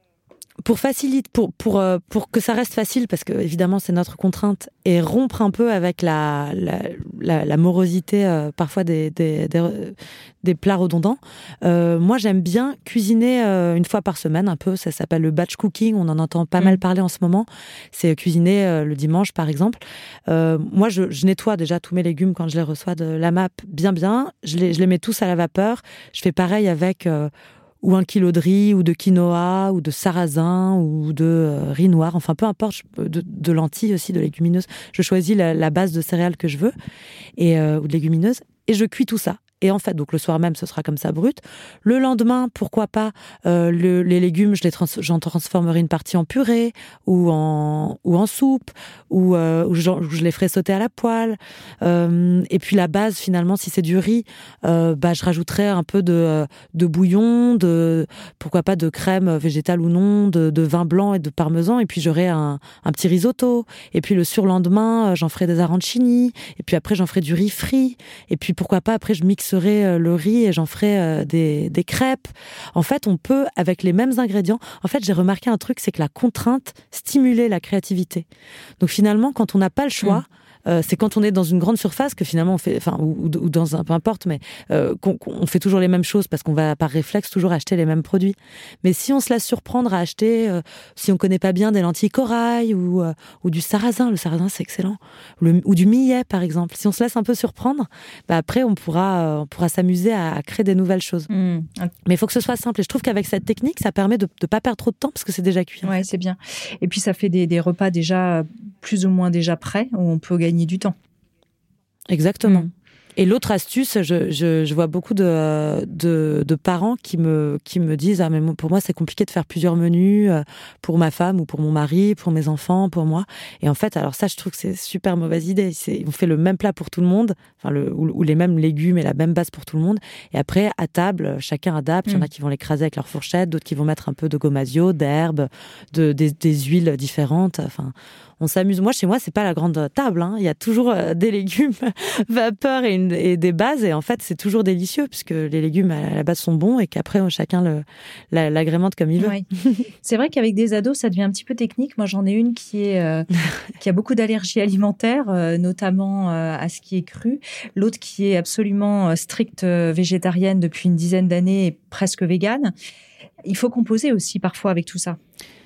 pour faciliter, pour, pour, euh, pour que ça reste facile, parce que évidemment, c'est notre contrainte, et rompre un peu avec la, la, la, la morosité euh, parfois des, des, des, des plats redondants. Euh, moi, j'aime bien cuisiner euh, une fois par semaine, un peu. Ça s'appelle le batch cooking. On en entend pas mmh. mal parler en ce moment. C'est cuisiner euh, le dimanche, par exemple. Euh, moi, je, je nettoie déjà tous mes légumes quand je les reçois de l'A M A P bien, bien. Je les, je les mets tous à la vapeur. Je fais pareil avec... Euh, ou un kilo de riz, ou de quinoa, ou de sarrasin, ou de euh, riz noir, enfin peu importe, de, de lentilles aussi, de légumineuses. Je choisis la, la base de céréales que je veux, et, euh, ou de légumineuses, et je cuis tout ça. Et en fait, donc le soir même, ce sera comme ça brut. Le lendemain, pourquoi pas, euh, le, les légumes, je les trans- j'en transformerai une partie en purée ou en ou en soupe ou euh, ou je, je les ferai sauter à la poêle. Euh, et puis la base, finalement, si c'est du riz, euh, bah je rajouterai un peu de de bouillon, de pourquoi pas de crème végétale ou non, de, de vin blanc et de parmesan. Et puis j'aurai un un petit risotto. Et puis le surlendemain, j'en ferai des arancini. Et puis après, j'en ferai du riz frit. Et puis pourquoi pas, après, je mixe serai le riz et j'en ferai des, des crêpes. En fait, on peut, avec les mêmes ingrédients, en fait, j'ai remarqué un truc, c'est que la contrainte stimulait la créativité. Donc finalement, quand on n'a pas le choix, mmh. Euh, c'est quand on est dans une grande surface que finalement on fait, enfin ou, ou dans un, peu importe, mais euh, qu'on, qu'on fait toujours les mêmes choses parce qu'on va par réflexe toujours acheter les mêmes produits. Mais si on se laisse surprendre à acheter, euh, si on connaît pas bien des lentilles corail ou euh, ou du sarrasin, le sarrasin c'est excellent, le, ou du millet par exemple. Si on se laisse un peu surprendre, bah après on pourra euh, on pourra s'amuser à, à créer des nouvelles choses. Mmh. Mais il faut que ce soit simple. Et je trouve qu'avec cette technique, ça permet de de pas perdre trop de temps parce que c'est déjà cuit. Ouais, c'est bien. Et puis ça fait des des repas déjà plus ou moins déjà prêts où on peut gagner du temps. Exactement. Mmh. Et l'autre astuce, je, je, je vois beaucoup de, de, de parents qui me, qui me disent « Ah, mais pour moi, c'est compliqué de faire plusieurs menus pour ma femme ou pour mon mari, pour mes enfants, pour moi. » Et en fait, alors ça, je trouve que c'est super mauvaise idée. C'est, on fait le même plat pour tout le monde, enfin le, ou, ou les mêmes légumes et la même base pour tout le monde. Et après, à table, chacun adapte. Il y en a qui vont l'écraser avec leur fourchette, d'autres qui vont mettre un peu de gomasio, d'herbes, de, des, des huiles différentes. Enfin, on s'amuse. Moi, chez moi, c'est pas la grande table, hein. Il y a toujours euh, des légumes vapeur et, une, et des bases. Et en fait, c'est toujours délicieux puisque les légumes à la base sont bons et qu'après, chacun le, la, l'agrémente comme il veut. Oui. C'est vrai qu'avec des ados, ça devient un petit peu technique. Moi, j'en ai une qui est euh, qui a beaucoup d'allergies alimentaires, euh, notamment euh, à ce qui est cru. L'autre qui est absolument stricte euh, végétarienne depuis une dizaine d'années et presque végane. Il faut composer aussi parfois avec tout ça.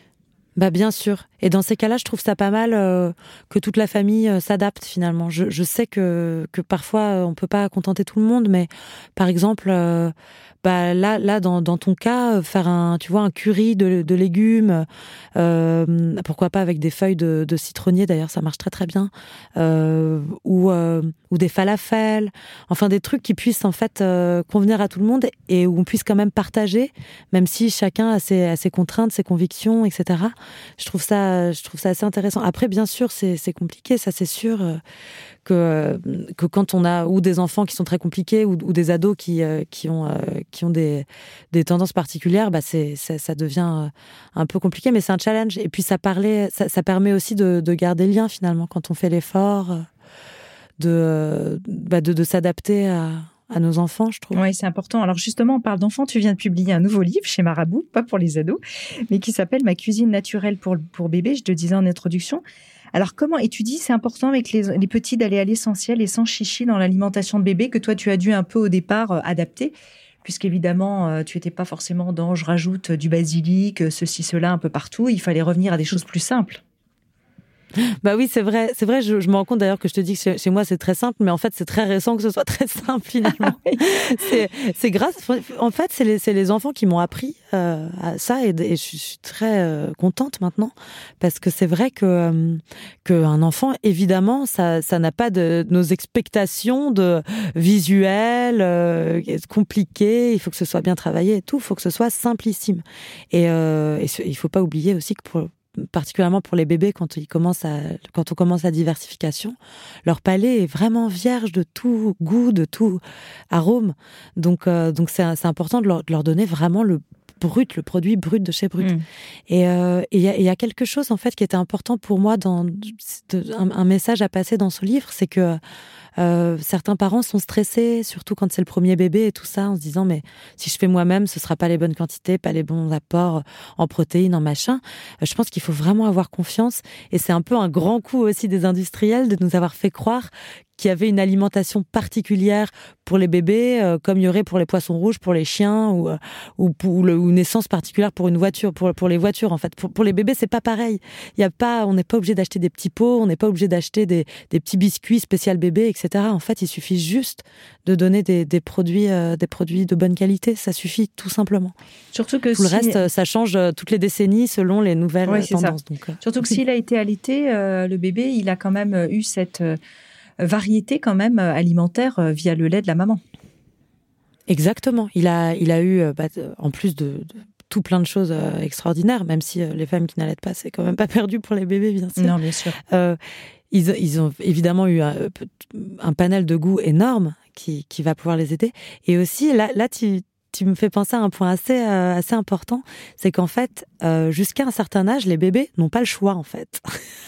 Bah bien sûr. Et dans ces cas-là, je trouve ça pas mal euh, que toute la famille euh, s'adapte finalement. Je, je sais que, que parfois euh, on peut pas contenter tout le monde, mais par exemple, euh, bah là, là dans, dans ton cas, faire un, tu vois, un curry de, de légumes, euh, pourquoi pas avec des feuilles de, de citronnier. D'ailleurs, ça marche très très bien. Euh, ou euh, ou des falafels. Enfin, des trucs qui puissent en fait euh, convenir à tout le monde et où on puisse quand même partager, même si chacun a ses, a ses contraintes, ses convictions, et cetera. Je trouve ça, je trouve ça assez intéressant. Après, bien sûr, c'est, c'est compliqué, ça c'est sûr, euh, que, euh, que quand on a ou des enfants qui sont très compliqués ou, ou des ados qui, euh, qui ont, euh, qui ont des, des tendances particulières, bah c'est, ça, ça devient euh, un peu compliqué, mais c'est un challenge. Et puis ça, parlait, ça, ça permet aussi de, de garder le lien finalement quand on fait l'effort, euh, de, bah de, de s'adapter à... à nos enfants, je trouve. Oui, c'est important. Alors justement, on parle d'enfants. Tu viens de publier un nouveau livre chez Marabout, pas pour les ados, mais qui s'appelle « Ma cuisine naturelle pour, pour bébé ». Je te disais en introduction. Alors comment, et tu dis c'est important avec les, les petits d'aller à l'essentiel et sans chichi dans l'alimentation de bébé, que toi tu as dû un peu au départ euh, adapter, puisqu'évidemment euh, tu n'étais pas forcément dans « je rajoute du basilic, ceci, cela » un peu partout. Il fallait revenir à des choses plus simples. Bah oui, c'est vrai, c'est vrai. Je, je me rends compte d'ailleurs que je te dis que chez, chez moi c'est très simple, mais en fait c'est très récent que ce soit très simple finalement. c'est, c'est grâce, en fait, c'est les, c'est les enfants qui m'ont appris euh, à ça et, et je suis très euh, contente maintenant parce que c'est vrai que euh, qu'un enfant, évidemment, ça, ça n'a pas de nos expectations de visuel euh, compliqué. Il faut que ce soit bien travaillé et tout. Il faut que ce soit simplissime. Et, euh, et il faut pas oublier aussi que pour particulièrement pour les bébés, quand ils commencent à, quand on commence la diversification, leur palais est vraiment vierge de tout goût, de tout arôme. Donc, euh, donc c'est, c'est important de leur, de leur donner vraiment le brut, le produit brut de chez Brut. Mmh. Et euh, il y a, y a quelque chose en fait qui était important pour moi dans de, un, un message à passer dans ce livre, c'est que Euh, certains parents sont stressés, surtout quand c'est le premier bébé et tout ça, en se disant mais si je fais moi-même, ce sera pas les bonnes quantités, pas les bons apports en protéines, en machin. Euh, je pense qu'il faut vraiment avoir confiance et c'est un peu un grand coup aussi des industriels de nous avoir fait croire qu'il y avait une alimentation particulière pour les bébés, euh, comme il y aurait pour les poissons rouges, pour les chiens, ou, euh, ou, ou, le, ou une essence particulière pour une voiture, pour, pour les voitures en fait. Pour, pour les bébés, c'est pas pareil. Il y a pas, on n'est pas obligé d'acheter des petits pots, on n'est pas obligé d'acheter des, des petits biscuits spécial bébé, et cetera. En fait, il suffit juste de donner des, des produits, euh, des produits de bonne qualité. Ça suffit tout simplement. Surtout que tout si... le reste, ça change toutes les décennies selon les nouvelles ouais, tendances. Donc, euh... Surtout que s'il a été allaité, euh, le bébé, il a quand même eu cette euh, variété quand même alimentaire euh, via le lait de la maman. Exactement. Il a, il a eu, bah, en plus de, de tout plein de choses euh, extraordinaires, même si euh, les femmes qui n'allaitent pas, c'est quand même pas perdu pour les bébés, bien sûr. Non, bien sûr. Euh, ils, ils ont évidemment eu un, un panel de goûts énorme qui, qui va pouvoir les aider. Et aussi, là, là tu, tu me fais penser à un point assez, euh, assez important, c'est qu'en fait, euh, jusqu'à un certain âge, les bébés n'ont pas le choix, en fait,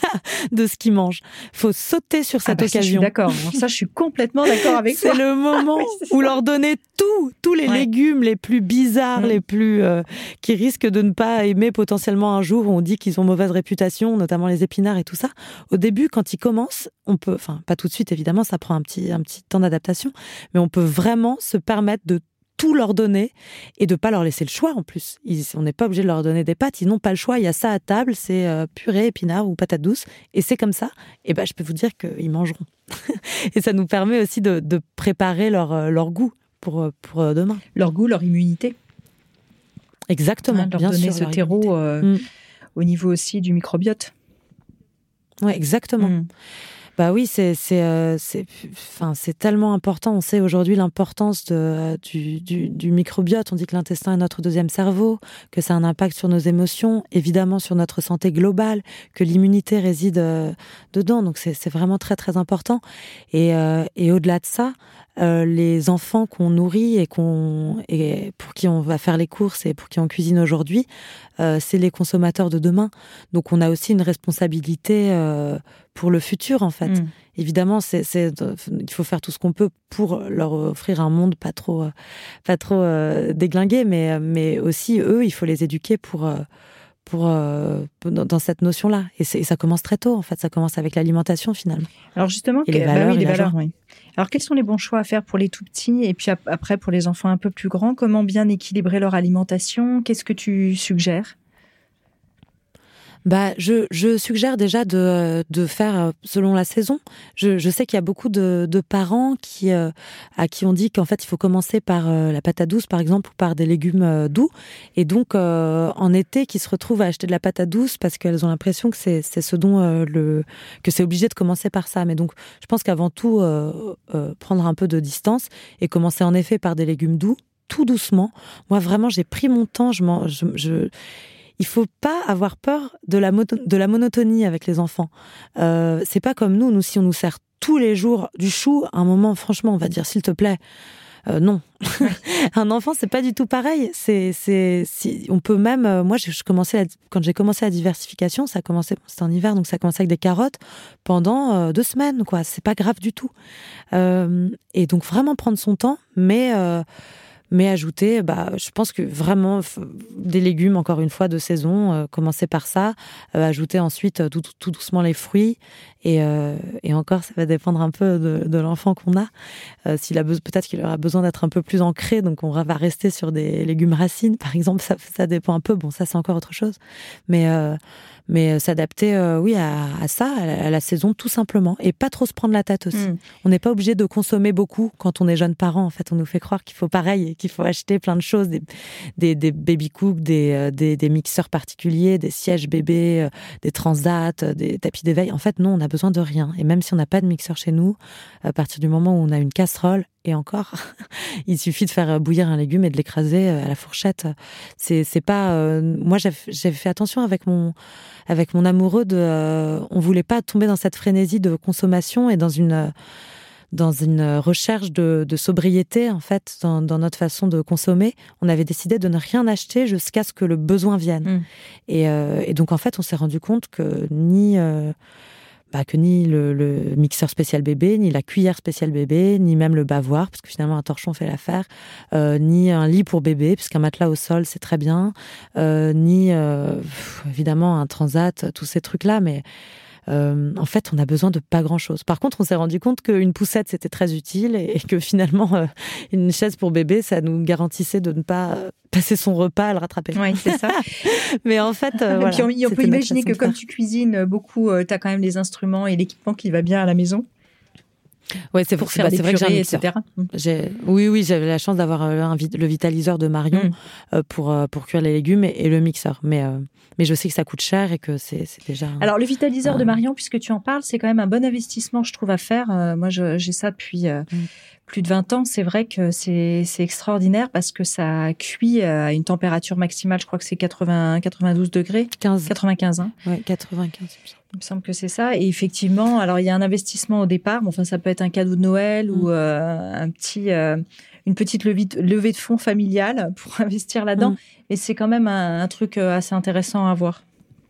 de ce qu'ils mangent. Il faut sauter sur cette ah bah occasion. Ça, je suis d'accord. Alors ça, je suis complètement d'accord avec c'est toi. C'est le moment oui, c'est où ça. Leur donner tout, tous les ouais. légumes les plus bizarres, mmh. les plus euh, qui risquent de ne pas aimer potentiellement un jour. Où on dit qu'ils ont mauvaise réputation, notamment les épinards et tout ça. Au début, quand ils commencent, on peut, enfin pas tout de suite évidemment, ça prend un petit un petit temps d'adaptation, mais on peut vraiment se permettre de tout leur donner et de pas leur laisser le choix en plus. Ils, on n'est pas obligé de leur donner des pâtes, ils n'ont pas le choix. Il y a ça à table, c'est euh, purée, épinards ou patates douces, et c'est comme ça. Et ben, je peux vous dire qu'ils mangeront. Et ça nous permet aussi de, de préparer leur leur goût pour pour demain. Leur goût, leur immunité. Exactement. Hein, leur bien donner sûr, ce terreau euh, mm. au niveau aussi du microbiote. Ouais, exactement. Mm. Bah oui, c'est c'est euh, c'est enfin c'est tellement important. On sait aujourd'hui l'importance de euh, du, du du microbiote. On dit que l'intestin est notre deuxième cerveau, que ça a un impact sur nos émotions, évidemment sur notre santé globale, que l'immunité réside euh, dedans. Donc c'est c'est vraiment très très important. Et euh, et au-delà de ça, euh, les enfants qu'on nourrit et qu'on et pour qui on va faire les courses et pour qui on cuisine aujourd'hui, euh, c'est les consommateurs de demain. Donc on a aussi une responsabilité euh, pour le futur en fait. Mmh. Évidemment, c'est, c'est, il faut faire tout ce qu'on peut pour leur offrir un monde pas trop, pas trop euh, déglingué, mais, mais aussi eux, il faut les éduquer pour, pour, euh, dans, dans cette notion-là. Et, c'est, et ça commence très tôt en fait, ça commence avec l'alimentation finalement. Alors justement, et les valeurs, bah oui, et les la valeurs, joie. oui. Alors quels sont les bons choix à faire pour les tout petits et puis après pour les enfants un peu plus grands? Comment bien équilibrer leur alimentation? Qu'est-ce que tu suggères? Bah, je, je suggère déjà de, de faire selon la saison. Je, je sais qu'il y a beaucoup de, de parents qui, euh, à qui on dit qu'en fait, il faut commencer par euh, la patate douce, par exemple, ou par des légumes euh, doux. Et donc, euh, en été, qui se retrouvent à acheter de la patate douce parce qu'elles ont l'impression que c'est, c'est ce dont euh, le, que c'est obligé de commencer par ça. Mais donc, je pense qu'avant tout, euh, euh, prendre un peu de distance et commencer en effet par des légumes doux, tout doucement. Moi, vraiment, j'ai pris mon temps. Je, m'en, je, je Il faut pas avoir peur de la, moto- de la monotonie avec les enfants. Euh, c'est pas comme nous. Nous, si on nous sert tous les jours du chou, à un moment, franchement, on va dire, s'il te plaît, euh, non. Un enfant, c'est pas du tout pareil. C'est, c'est, si, on peut même, euh, moi, je, je commençais la, quand j'ai commencé la diversification, ça a commencé, c'était en hiver, donc ça a commencé avec des carottes pendant euh, deux semaines, quoi. C'est pas grave du tout. Euh, et donc, vraiment prendre son temps, mais, euh, Mais ajouter, bah, je pense que vraiment des légumes, encore une fois, de saison, euh, commencer par ça, euh, ajouter ensuite euh, tout, tout doucement les fruits, et, euh, et encore, ça va dépendre un peu de, de l'enfant qu'on a. Euh, s'il a be- peut-être qu'il aura besoin d'être un peu plus ancré, donc on va rester sur des légumes racines, par exemple, ça, ça dépend un peu. Bon, ça c'est encore autre chose, mais euh, mais s'adapter, euh, oui, à, à ça, à la, à la saison, tout simplement, et pas trop se prendre la tête aussi. Mmh. On n'est pas obligé de consommer beaucoup quand on est jeune parent. En fait, on nous fait croire qu'il faut pareil, qu'il faut acheter plein de choses, des, des, des baby cooks, des, euh, des, des mixeurs particuliers, des sièges bébés, euh, des transats, euh, des tapis d'éveil. En fait, non, on n'a besoin de rien. Et même si on n'a pas de mixeur chez nous, à partir du moment où on a une casserole, et encore, il suffit de faire bouillir un légume et de l'écraser à la fourchette. C'est, c'est pas. Euh, moi, j'ai, j'ai fait attention avec mon, avec mon amoureux de. Euh, on voulait pas tomber dans cette frénésie de consommation et dans une, dans une recherche de, de sobriété en fait dans, dans notre façon de consommer. On avait décidé de ne rien acheter jusqu'à ce que le besoin vienne. Mmh. Et, euh, et donc en fait, on s'est rendu compte que ni euh, Bah, que ni le, le mixeur spécial bébé, ni la cuillère spéciale bébé, ni même le bavoir, parce que finalement un torchon fait l'affaire, euh, ni un lit pour bébé, puisqu'un matelas au sol c'est très bien, euh, ni euh, pff, évidemment un transat, tous ces trucs-là, mais euh, en fait on a besoin de pas grand-chose. Par contre, on s'est rendu compte qu'une poussette c'était très utile et, et que finalement euh, une chaise pour bébé ça nous garantissait de ne pas euh, passer son repas à le rattraper. Oui, c'est ça. Mais en fait, euh, voilà, puis on, on peut imaginer que comme tu cuisines beaucoup, euh, tu as quand même les instruments et l'équipement qui va bien à la maison. Ouais, c'est pour bah, faire des c'est vrai purées, que j'ai un et cetera. J'ai, oui, oui, j'avais la chance d'avoir un, le vitaliseur de Marion mm. euh, pour euh, pour cuire les légumes et, et le mixeur. Mais euh, mais je sais que ça coûte cher et que c'est c'est déjà. Un, Alors le vitaliseur un... de Marion, puisque tu en parles, c'est quand même un bon investissement, je trouve, à faire. Euh, moi, je, j'ai ça depuis euh, mm. plus de vingt ans. C'est vrai que c'est c'est extraordinaire parce que ça cuit à une température maximale. Je crois que c'est quatre-vingts, quatre-vingt-douze degrés. quinze quatre-vingt-quinze. Hein. Ouais, quatre-vingt-quinze. Il me semble que c'est ça. Et effectivement, alors il y a un investissement au départ. Bon, enfin, ça peut être un cadeau de Noël mmh. ou euh, un petit, euh, une petite levée de, levée de fonds familiale pour investir là-dedans. Mmh. Et c'est quand même un, un truc assez intéressant à voir.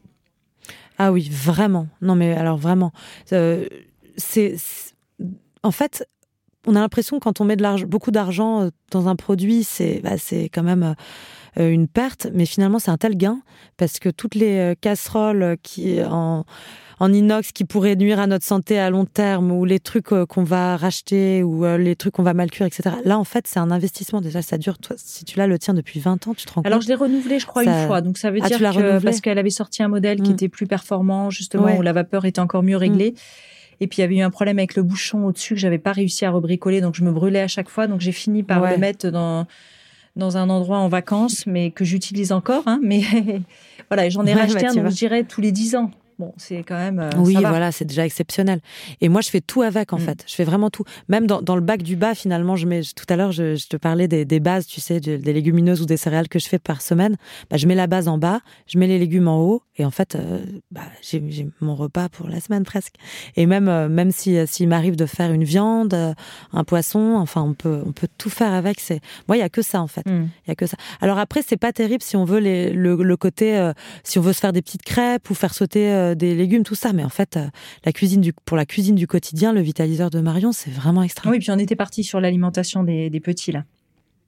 Ah oui, vraiment. Non, mais alors vraiment, euh, c'est, c'est en fait. On a l'impression que quand on met de l'argent, beaucoup d'argent dans un produit, c'est, bah, c'est quand même euh, une perte. Mais finalement, c'est un tel gain parce que toutes les euh, casseroles qui en, en inox qui pourraient nuire à notre santé à long terme, ou les trucs euh, qu'on va racheter, ou euh, les trucs qu'on va mal cuire, et cetera. Là, en fait, c'est un investissement. Déjà, ça dure. Toi, si tu l'as le tien depuis vingt ans, tu te rends compte. Alors, je l'ai renouvelé, je crois, ça... une fois. Donc, ça veut ah, dire que parce qu'elle avait sorti un modèle mmh. qui était plus performant, justement, ouais. où la vapeur était encore mieux réglée. Mmh. Et puis, il y avait eu un problème avec le bouchon au-dessus que j'avais pas réussi à rebricoler. Donc, je me brûlais à chaque fois. Donc, j'ai fini par ouais. le mettre dans, dans un endroit en vacances, mais que j'utilise encore. Hein, mais voilà, j'en ai ouais, racheté bah, un, donc je dirais tous les dix ans. Bon, c'est quand même. Euh, oui, ça va. Voilà, c'est déjà exceptionnel. Et moi, je fais tout avec, en mmh. fait. Je fais vraiment tout. Même dans, dans le bac du bas, finalement, je mets. Tout à l'heure, je, je te parlais des, des bases, tu sais, de, des légumineuses ou des céréales que je fais par semaine. Bah, je mets la base en bas, je mets les légumes en haut, et en fait, euh, bah, j'ai, j'ai mon repas pour la semaine presque. Et même, euh, même si s'il m'arrive de faire une viande, euh, un poisson, enfin, on peut, on peut tout faire avec. C'est moi, il y a que ça, en fait. Il mmh. y a que ça. Alors après, c'est pas terrible si on veut les, le, le côté, euh, si on veut se faire des petites crêpes ou faire sauter euh, des légumes, tout ça. Mais en fait, euh, la cuisine du, pour la cuisine du quotidien, le vitaliseur de Marion, c'est vraiment extra. Oui, puis on était parti sur l'alimentation des, des petits, là.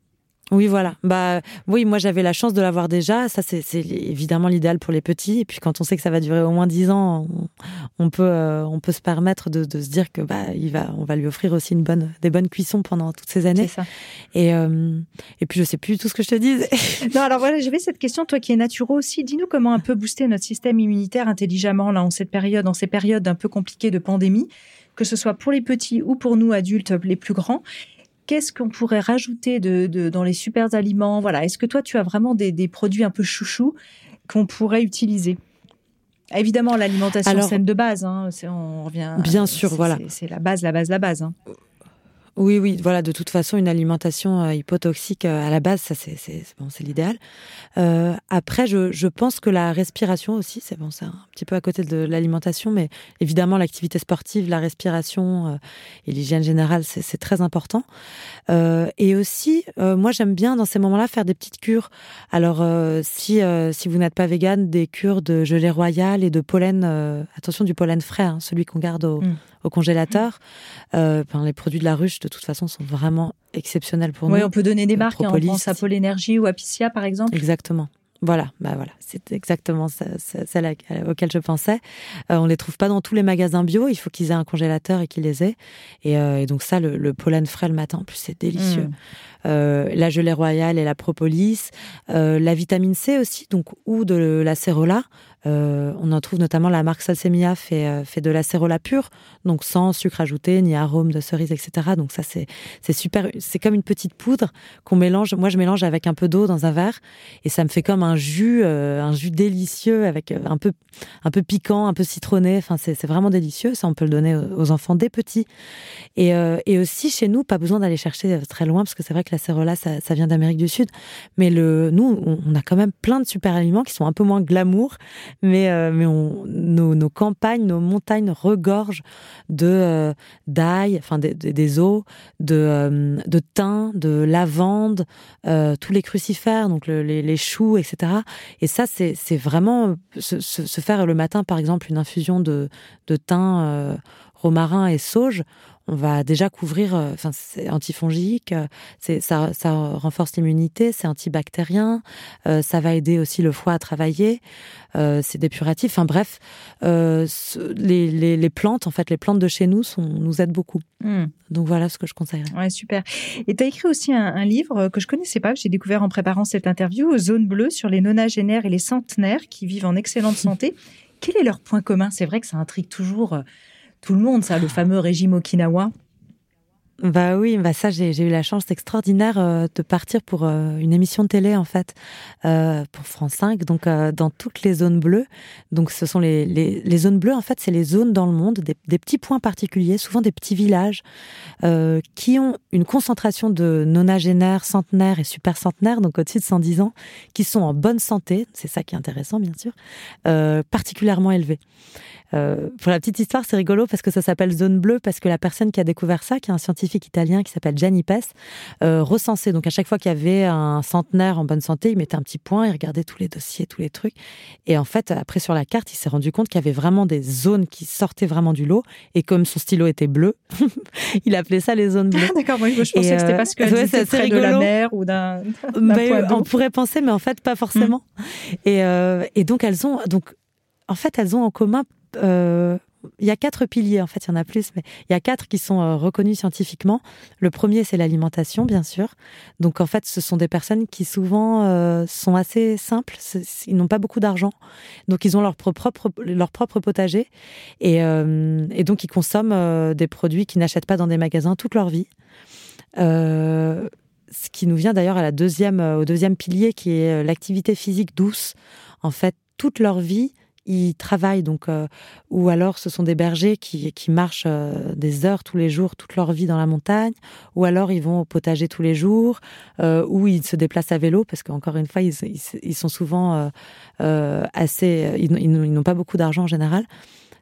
Oui, voilà. Bah, oui, moi j'avais la chance de l'avoir déjà. Ça, c'est, c'est évidemment l'idéal pour les petits. Et puis quand on sait que ça va durer au moins dix ans, on, on peut, euh, on peut se permettre de, de se dire que bah, il va, on va lui offrir aussi une bonne, des bonnes cuissons pendant toutes ces années. C'est ça. Et euh, et puis je sais plus tout ce que je te disais. Non, alors voilà, j'avais cette question, toi qui es naturo aussi. Dis-nous comment un peu booster notre système immunitaire intelligemment là en cette période, en ces périodes un peu compliquées de pandémie, que ce soit pour les petits ou pour nous adultes les plus grands. Qu'est-ce qu'on pourrait rajouter de, de, dans les super aliments? Voilà. Est-ce que toi, tu as vraiment des, des produits un peu chouchous qu'on pourrait utiliser? Évidemment, l'alimentation Alors, saine de base. Hein, c'est, on revient. Bien sûr, c'est, voilà. C'est, c'est la base, la base, la base. Hein. Oui, oui, voilà. De toute façon, une alimentation euh, hypotoxique euh, à la base, ça c'est, c'est, c'est bon, c'est l'idéal. Euh, après, je, je pense que la respiration aussi, c'est bon, c'est un petit peu à côté de l'alimentation, mais évidemment l'activité sportive, la respiration euh, et l'hygiène générale, c'est, c'est très important. Euh, et aussi, euh, moi, j'aime bien dans ces moments-là faire des petites cures. Alors, euh, si euh, si vous n'êtes pas végane, des cures de gelée royale et de pollen. Euh, attention, du pollen frais, hein, celui qu'on garde au, mmh. au congélateur. Euh, ben, les produits de la ruche, de toute façon, sont vraiment exceptionnels pour oui, nous. On peut donner des marques. Propolis, hein, on pense à Polénergie ou à Piscia, par exemple. Exactement. Voilà, bah voilà, c'est exactement ça, ça, celle auquel je pensais. Euh, on les trouve pas dans tous les magasins bio. Il faut qu'ils aient un congélateur et qu'ils les aient. Et, euh, et donc ça, le, le pollen frais le matin, en plus, c'est délicieux. Mmh. Euh, la gelée royale et la propolis, euh, la vitamine C aussi, donc ou de l'acérola. Euh, on en trouve notamment la marque Salsemia fait euh, fait de l'acérola pure, donc sans sucre ajouté ni arôme de cerise, et cetera. Donc ça c'est c'est super. C'est comme une petite poudre qu'on mélange. Moi je mélange avec un peu d'eau dans un verre et ça me fait comme un jus, euh, un jus délicieux avec un peu un peu piquant, un peu citronné. Enfin c'est c'est vraiment délicieux. Ça on peut le donner aux enfants dès petits. Et euh, et aussi chez nous, pas besoin d'aller chercher très loin parce que c'est vrai que l'acérola ça ça vient d'Amérique du Sud, mais le nous on, on a quand même plein de super aliments qui sont un peu moins glamour. Mais, euh, mais on, nos, nos campagnes, nos montagnes regorgent de euh, d'ail, enfin des, des, des eaux, de, euh, de thym, de lavande, euh, tous les crucifères, donc le, les, les choux, et cetera. Et ça, c'est, c'est vraiment se, se, se faire le matin, par exemple, une infusion de, de thym, euh, romarin et sauge. On va déjà couvrir, enfin, euh, c'est antifongique, euh, c'est, ça, ça renforce l'immunité, c'est antibactérien, euh, ça va aider aussi le foie à travailler, euh, c'est dépuratif. Enfin bref, euh, ce, les, les, les plantes, en fait, les plantes de chez nous sont, nous aident beaucoup. Mmh. Donc voilà ce que je conseillerais. Ouais, super. Et tu as écrit aussi un, un livre que je connaissais pas, que j'ai découvert en préparant cette interview, Zone Bleue, sur les nonagénaires et les centenaires qui vivent en excellente santé. Quel est leur point commun? C'est vrai que ça intrigue toujours tout le monde, ça, le fameux régime Okinawa. Bah oui, bah ça j'ai, j'ai eu la chance extraordinaire euh, de partir pour euh, une émission de télé en fait euh, pour France cinq, donc euh, dans toutes les zones bleues. Donc ce sont les, les les zones bleues en fait, c'est les zones dans le monde, des, des petits points particuliers, souvent des petits villages euh, qui ont une concentration de nonagénaires, centenaires et super centenaires, donc au-dessus de cent dix ans, qui sont en bonne santé. C'est ça qui est intéressant bien sûr, euh, particulièrement élevés. Euh, pour la petite histoire, c'est rigolo parce que ça s'appelle zone bleue parce que la personne qui a découvert ça, qui est un scientifique italien qui s'appelle Gianni Pes, euh, recensait. Donc à chaque fois qu'il y avait un centenaire en bonne santé, il mettait un petit point, il regardait tous les dossiers, tous les trucs. Et en fait, après sur la carte, il s'est rendu compte qu'il y avait vraiment des zones qui sortaient vraiment du lot. Et comme son stylo était bleu, il appelait ça les zones bleues. Ah, d'accord, moi je pensais et que c'était parce qu'elle ouais, était près rigolo. de la mer ou d'un, d'un bah, point d'eau. On pourrait penser, mais en fait pas forcément. Mmh. Et, euh, et donc elles ont, donc en fait elles ont en commun. Euh, il y a quatre piliers, en fait, il y en a plus, mais il y a quatre qui sont euh, reconnus scientifiquement. Le premier, c'est l'alimentation, bien sûr. Donc, en fait, ce sont des personnes qui souvent euh, sont assez simples. Ils n'ont pas beaucoup d'argent. Donc, ils ont leur propre, leur propre potager. Et, euh, et donc, ils consomment euh, des produits qu'ils n'achètent pas dans des magasins toute leur vie. Euh, ce qui nous vient d'ailleurs à la deuxième, au deuxième pilier, qui est l'activité physique douce. En fait, toute leur vie, ils travaillent, donc, euh, ou alors ce sont des bergers qui, qui marchent euh, des heures tous les jours, toute leur vie dans la montagne, ou alors ils vont au potager tous les jours, euh, ou ils se déplacent à vélo, parce qu'encore une fois, ils, ils, ils sont souvent euh, euh, assez... Ils, ils n'ont pas beaucoup d'argent en général.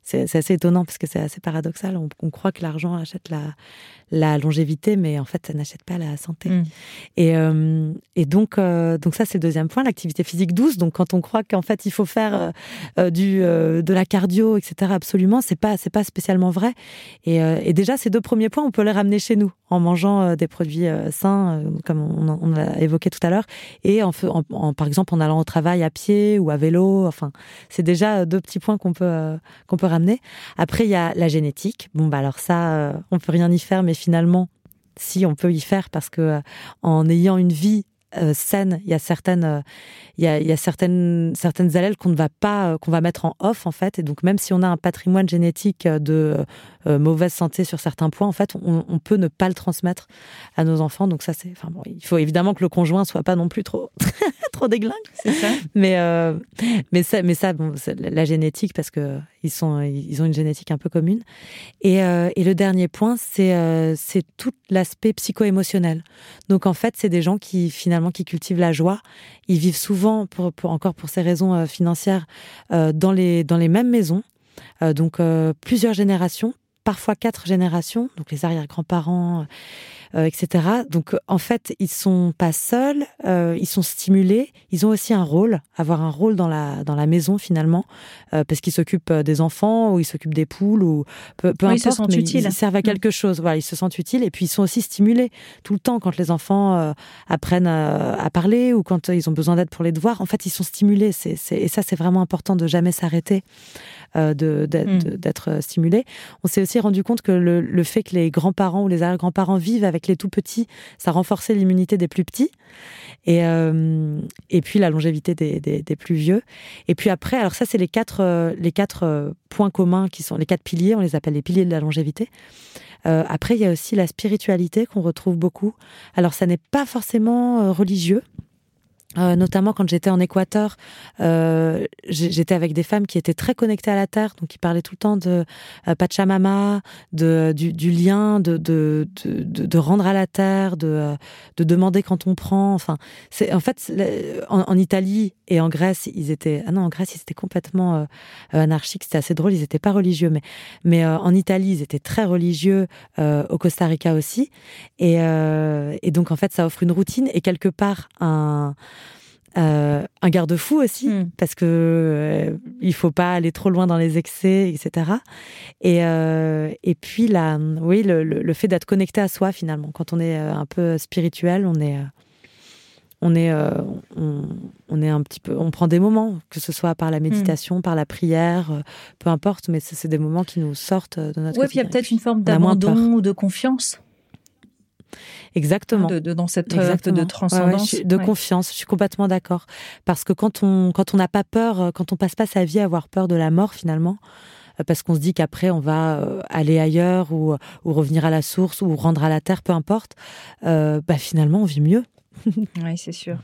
c'est, c'est assez étonnant parce que c'est assez paradoxal. On, on croit que l'argent achète la, la longévité, mais en fait, ça n'achète pas la santé. Mmh. Et, euh, et donc, euh, donc ça, c'est le deuxième point, l'activité physique douce. Donc, quand on croit qu'en fait, il faut faire euh, du, euh, de la cardio, et cetera, absolument, c'est pas, c'est pas spécialement vrai. Et, euh, et déjà, ces deux premiers points, on peut les ramener chez nous en mangeant euh, des produits euh, sains, euh, comme on, on l'a évoqué tout à l'heure, et en, en, en, par exemple, en allant au travail à pied ou à vélo. Enfin, c'est déjà deux petits points qu'on peut, euh, qu'on peut ramener. Après, il y a la génétique. Bon, bah alors ça, euh, on peut rien y faire, mais finalement, si on peut y faire, parce que euh, en ayant une vie euh, saine, il y a certaines, euh, il y a, il y a certaines, certaines allèles qu'on ne va pas, euh, qu'on va mettre en off en fait. Et donc même si on a un patrimoine génétique de euh, mauvaise santé sur certains points, en fait, on, on peut ne pas le transmettre à nos enfants. Donc ça, c'est, enfin bon, il faut évidemment que le conjoint soit pas non plus trop, trop déglingue. C'est ça. Mais euh, mais ça, mais ça, bon, c'est la génétique parce que ils sont, ils ont une génétique un peu commune. Et, euh, et le dernier point, c'est, euh, c'est tout l'aspect psycho-émotionnel. Donc en fait, c'est des gens qui finalement qui cultivent la joie. Ils vivent souvent, pour, pour encore pour ces raisons euh, financières, euh, dans les dans les mêmes maisons. Euh, donc euh, plusieurs générations, parfois quatre générations. Donc les arrière-grands-parents. Euh, et cetera. Donc, en fait, ils sont pas seuls, euh, ils sont stimulés. Ils ont aussi un rôle, avoir un rôle dans la dans la maison finalement, euh, parce qu'ils s'occupent des enfants ou ils s'occupent des poules ou peu, peu oui, importe. Ils se sentent mais utiles. Ils servent à quelque mmh. chose. Voilà, ils se sentent utiles et puis ils sont aussi stimulés tout le temps quand les enfants euh, apprennent à, à parler ou quand ils ont besoin d'aide pour les devoirs. En fait, ils sont stimulés. C'est, c'est et ça, c'est vraiment important de jamais s'arrêter. Euh, de, d'être, mmh. d'être stimulé. On s'est aussi rendu compte que le, le fait que les grands-parents ou les arrière-grands-parents vivent avec les tout petits, ça renforçait l'immunité des plus petits et, euh, et puis la longévité des, des, des plus vieux. Et puis après, alors ça, c'est les quatre, euh, les quatre euh, points communs qui sont les quatre piliers, on les appelle les piliers de la longévité. Euh, après, il y a aussi la spiritualité qu'on retrouve beaucoup. Alors, ça n'est pas forcément euh, religieux. Euh, notamment quand j'étais en Équateur, euh, j'étais avec des femmes qui étaient très connectées à la terre, donc qui parlaient tout le temps de euh, Pachamama, de du, du lien, de, de de de rendre à la terre, de de demander quand on prend. Enfin, c'est en fait en, en Italie et en Grèce, ils étaient ah non en Grèce ils étaient complètement euh, anarchiques. C'était assez drôle, ils étaient pas religieux, mais mais euh, en Italie ils étaient très religieux, euh, au Costa Rica aussi, et euh, et donc en fait ça offre une routine et quelque part un Euh, un garde-fou aussi, mmh. parce que euh, il faut pas aller trop loin dans les excès, et cetera. Et euh, et puis là, oui, le, le, le fait d'être connecté à soi finalement. Quand on est un peu spirituel, on est on est euh, on, on est un petit peu, on prend des moments, que ce soit par la méditation, mmh. par la prière, euh, peu importe, mais c'est, c'est des moments qui nous sortent de notre. Ouais, puis il y a peut-être une forme d'abandon ou de confiance. Exactement. De, de, dans cette Exactement. de transcendance. Ouais, ouais, je suis, de ouais. confiance, je suis complètement d'accord. Parce que quand on quand on n'a pas peur, quand on passe pas sa vie à avoir peur de la mort finalement, parce qu'on se dit qu'après on va aller ailleurs ou, ou revenir à la source ou rendre à la terre, peu importe, euh, bah finalement on vit mieux. Oui, c'est sûr.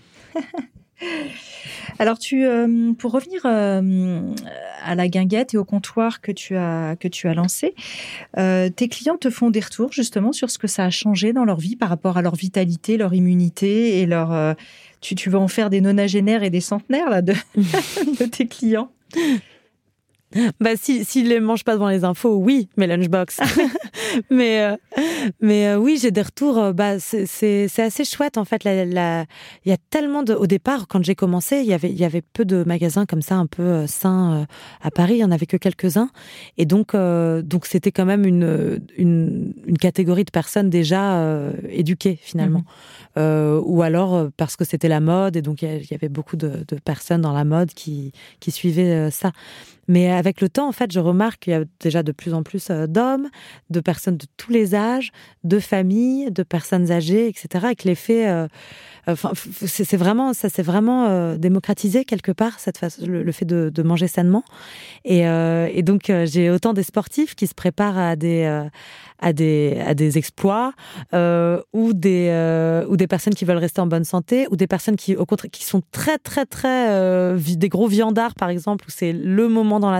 Alors, tu, euh, pour revenir euh, à la guinguette et au comptoir que tu as, que tu as lancé, euh, tes clients te font des retours justement sur ce que ça a changé dans leur vie par rapport à leur vitalité, leur immunité et leur... Euh, tu, tu vas en faire des nonagénaires et des centenaires là, de, de tes clients. Bah si s'ils les mangent pas devant les infos, oui, mes lunchbox. mais euh, mais euh, oui, j'ai des retours. Bah c'est c'est c'est assez chouette en fait. La la il y a tellement de. Au départ, quand j'ai commencé, il y avait il y avait peu de magasins comme ça un peu euh, sains euh, à Paris. Il y en avait que quelques-uns. Et donc euh, donc c'était quand même une une une catégorie de personnes déjà euh, éduquées finalement. Mmh. Euh, ou alors parce que c'était la mode et donc il y avait beaucoup de de personnes dans la mode qui qui suivaient euh, ça. Mais avec le temps, en fait, je remarque qu'il y a déjà de plus en plus d'hommes, de personnes de tous les âges, de familles, de personnes âgées, et cetera. Et que l'effet, euh, enfin, c'est, c'est vraiment, ça s'est vraiment euh, démocratisé quelque part, cette façon, le, le fait de, de manger sainement. Et, euh, et donc, euh, j'ai autant des sportifs qui se préparent à des, euh, à des, à des exploits, euh, ou des, euh, ou des personnes qui veulent rester en bonne santé, ou des personnes qui, au contraire, qui sont très, très, très, euh, des gros viandards, par exemple, où c'est le moment dans la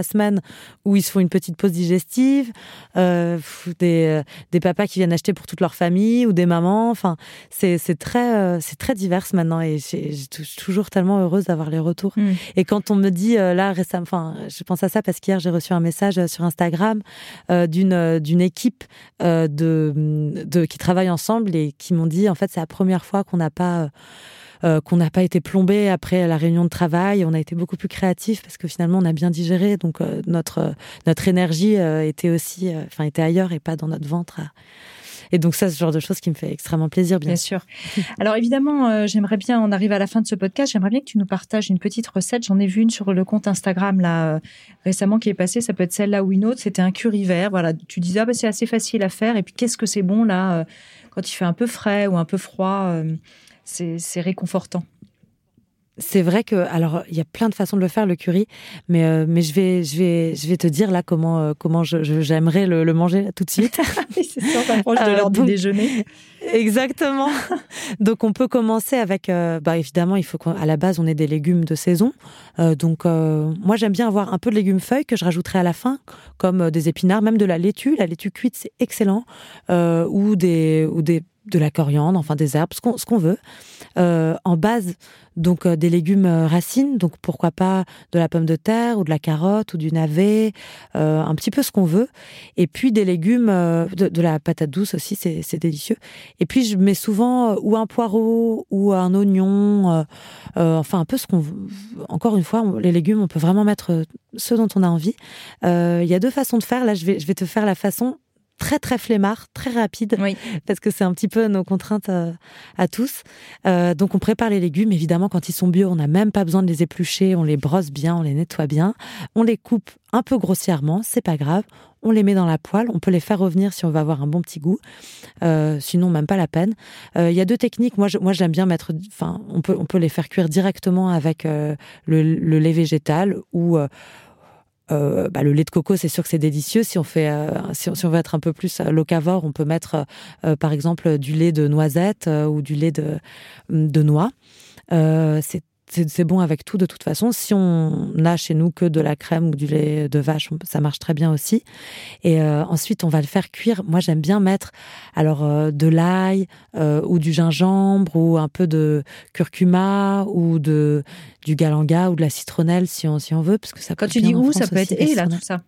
semaines où ils se font une petite pause digestive, euh, des, des papas qui viennent acheter pour toute leur famille ou des mamans. Enfin, c'est, c'est, très, euh, c'est très divers maintenant et j'ai, je suis toujours tellement heureuse d'avoir les retours. Mmh. Et quand on me dit, euh, là récemment, enfin, je pense à ça parce qu'hier j'ai reçu un message sur Instagram euh, d'une, d'une équipe euh, de, de, qui travaille ensemble et qui m'ont dit, en fait, c'est la première fois qu'on n'a pas... Euh, Euh, qu'on n'a pas été plombé après la réunion de travail. On a été beaucoup plus créatifs parce que finalement, on a bien digéré. Donc, euh, notre, notre énergie euh, était aussi, enfin, euh, était ailleurs et pas dans notre ventre. Et donc, ça, c'est ce genre de choses qui me fait extrêmement plaisir, bien, bien sûr. Alors, évidemment, euh, j'aimerais bien, on arrive à la fin de ce podcast, j'aimerais bien que tu nous partages une petite recette. J'en ai vu une sur le compte Instagram, là, euh, récemment, qui est passée. Ça peut être celle-là ou une autre. C'était un curry vert. Voilà. Tu disais, ah, bah, c'est assez facile à faire. Et puis, qu'est-ce que c'est bon, là, euh, quand il fait un peu frais ou un peu froid. Euh, C'est, c'est réconfortant. C'est vrai que, alors, il y a plein de façons de le faire, le curry, mais, euh, mais je vais, je vais, je vais te dire là comment, euh, comment je, je, j'aimerais le, le manger là, tout de suite. Oui, c'est sûr, ça approche de l'heure euh, du déjeuner. Exactement. Donc, on peut commencer avec, euh, bah, évidemment, il faut qu'à la base, on ait des légumes de saison. Euh, donc, euh, moi, j'aime bien avoir un peu de légumes feuilles que je rajouterai à la fin, comme euh, des épinards, même de la laitue. La laitue cuite, c'est excellent. Euh, ou des, ou des, de la coriandre, enfin des herbes, ce qu'on, ce qu'on veut. Euh, en base, donc euh, des légumes euh, racines, donc pourquoi pas de la pomme de terre ou de la carotte ou du navet, euh, un petit peu ce qu'on veut. Et puis des légumes, euh, de, de la patate douce aussi, c'est, c'est délicieux. Et puis je mets souvent euh, ou un poireau ou un oignon, euh, euh, enfin un peu ce qu'on veut. Encore une fois, on, les légumes, on peut vraiment mettre ce dont on a envie. Euh, il y a deux façons de faire. Là, je vais, je vais te faire la façon très très flemmard, très rapide, oui. Parce que c'est un petit peu nos contraintes euh, à tous. Euh, donc on prépare les légumes, évidemment quand ils sont bio, on n'a même pas besoin de les éplucher, on les brosse bien, on les nettoie bien, on les coupe un peu grossièrement, c'est pas grave, on les met dans la poêle, on peut les faire revenir si on veut avoir un bon petit goût, euh, sinon même pas la peine. Il euh, y a deux techniques, moi, je, moi j'aime bien mettre, enfin on peut, on peut les faire cuire directement avec euh, le, le lait végétal ou euh, Euh, bah, le lait de coco, c'est sûr que c'est délicieux. Si on fait, euh, si, on, si on veut être un peu plus locavore, on peut mettre, euh, par exemple, du lait de noisette euh, ou du lait de, de noix. Euh, c'est C'est, c'est bon avec tout de toute façon. Si on n'a chez nous que de la crème ou du lait de vache, ça marche très bien aussi. Et euh, ensuite, on va le faire cuire. Moi, j'aime bien mettre alors euh, de l'ail euh, ou du gingembre ou un peu de curcuma ou de du galanga ou de la citronnelle si on si on veut, parce que ça. Quand tu dis où, ça peut être et là tout ça.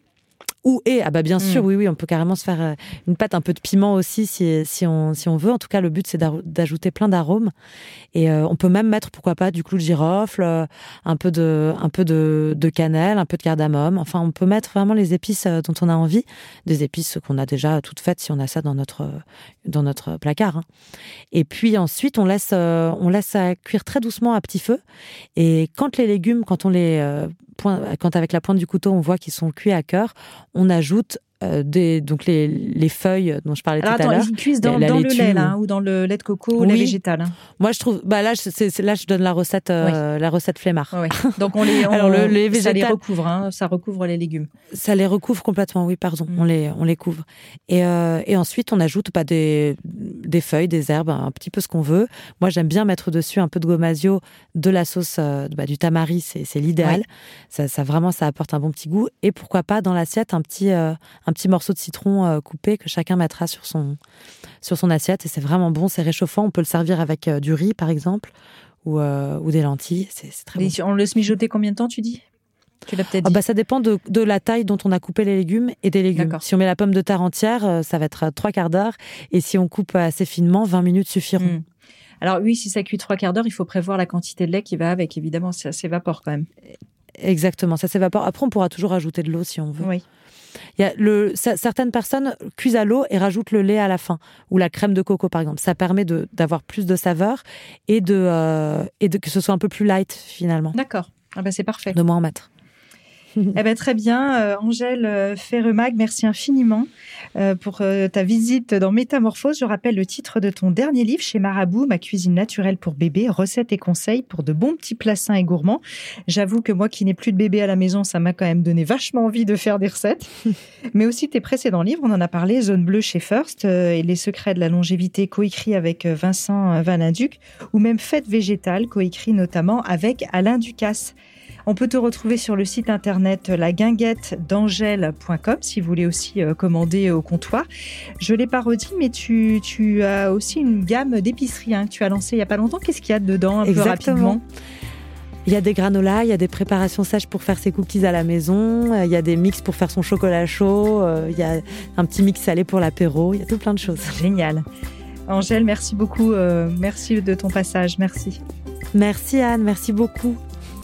Ou et ah bah bien sûr mmh. oui oui on peut carrément se faire une pâte, un peu de piment aussi si si on si on veut. En tout cas le but c'est d'ajouter plein d'arômes et euh, on peut même mettre pourquoi pas du clou de girofle, euh, un peu de un peu de de cannelle, un peu de cardamome. Enfin on peut mettre vraiment les épices dont on a envie, des épices qu'on a déjà toutes faites si on a ça dans notre dans notre placard. Hein. Et puis ensuite on laisse euh, on laisse ça cuire très doucement à petit feu et quand les légumes quand on les euh, point, quand avec la pointe du couteau on voit qu'ils sont cuits à cœur, on ajoute euh, des, donc les, les feuilles dont je parlais Alors tout attends, à l'heure. Ils cuisent dans, dans le lait là, ou dans le lait de coco ou oui. lait végétal. Hein. Moi je trouve, bah là, c'est, c'est, là je donne la recette, euh, oui. la recette flemmard. Oui. Donc on les, on, Alors le lait végétal, ça les recouvre, hein, ça recouvre les légumes. Ça les recouvre complètement, oui, pardon, mm. on les, on les couvre. Et, euh, et ensuite on ajoute bah, des, des feuilles, des herbes, un petit peu ce qu'on veut. Moi j'aime bien mettre dessus un peu de gomasio, de la sauce, euh, bah, du tamari, c'est, c'est l'idéal. Oui. Ça, ça vraiment, ça apporte un bon petit goût. Et pourquoi pas dans l'assiette un petit, euh, un petit morceau de citron euh, coupé que chacun mettra sur son, sur son assiette. Et c'est vraiment bon, c'est réchauffant. On peut le servir avec euh, du riz, par exemple, ou, euh, ou des lentilles. C'est, c'est très Et bon. On le laisse mijoter combien de temps, tu dis ? Tu l'as peut-être dit. Oh bah, ça dépend de, de la taille dont on a coupé les légumes et des légumes. D'accord. Si on met la pomme de terre entière, euh, ça va être trois quarts d'heure. Et si on coupe assez finement, vingt minutes suffiront. Mmh. Alors oui, si ça cuit trois quarts d'heure, il faut prévoir la quantité de lait qui va avec. Évidemment, ça s'évapore quand même. Exactement, ça s'évapore. Après, on pourra toujours ajouter de l'eau si on veut. Oui. Il y a le, certaines personnes cuisent à l'eau et rajoutent le lait à la fin, ou la crème de coco par exemple. Ça permet de, d'avoir plus de saveur et, de, euh, et de, que ce soit un peu plus light finalement. D'accord, ah ben, c'est parfait. De moins en mettre. Eh ben, très bien, euh, Angèle Ferremag, merci infiniment euh, pour euh, ta visite dans Métamorphose. Je rappelle le titre de ton dernier livre chez Marabout, Ma cuisine naturelle pour bébé, recettes et conseils pour de bons petits plats sains et gourmands. J'avoue que moi qui n'ai plus de bébé à la maison, ça m'a quand même donné vachement envie de faire des recettes. Mais aussi tes précédents livres, on en a parlé, Zone Bleue chez First euh, et Les secrets de la longévité, coécrit avec Vincent Valinduc, ou même Fête végétale, coécrit notamment avec Alain Ducasse. On peut te retrouver sur le site internet la guinguette d'angèle point com si vous voulez aussi euh, commander au comptoir. Je ne l'ai pas redit, mais tu, tu as aussi une gamme d'épicerie hein, que tu as lancée il n'y a pas longtemps. Qu'est-ce qu'il y a dedans, un Exactement. peu rapidement? Il y a des granolas, il y a des préparations sèches pour faire ses cookies à la maison, il y a des mix pour faire son chocolat chaud, il y a un petit mix salé pour l'apéro, il y a tout plein de choses. Génial. Angèle, merci beaucoup. Euh, merci de ton passage. Merci. Merci Anne, merci beaucoup.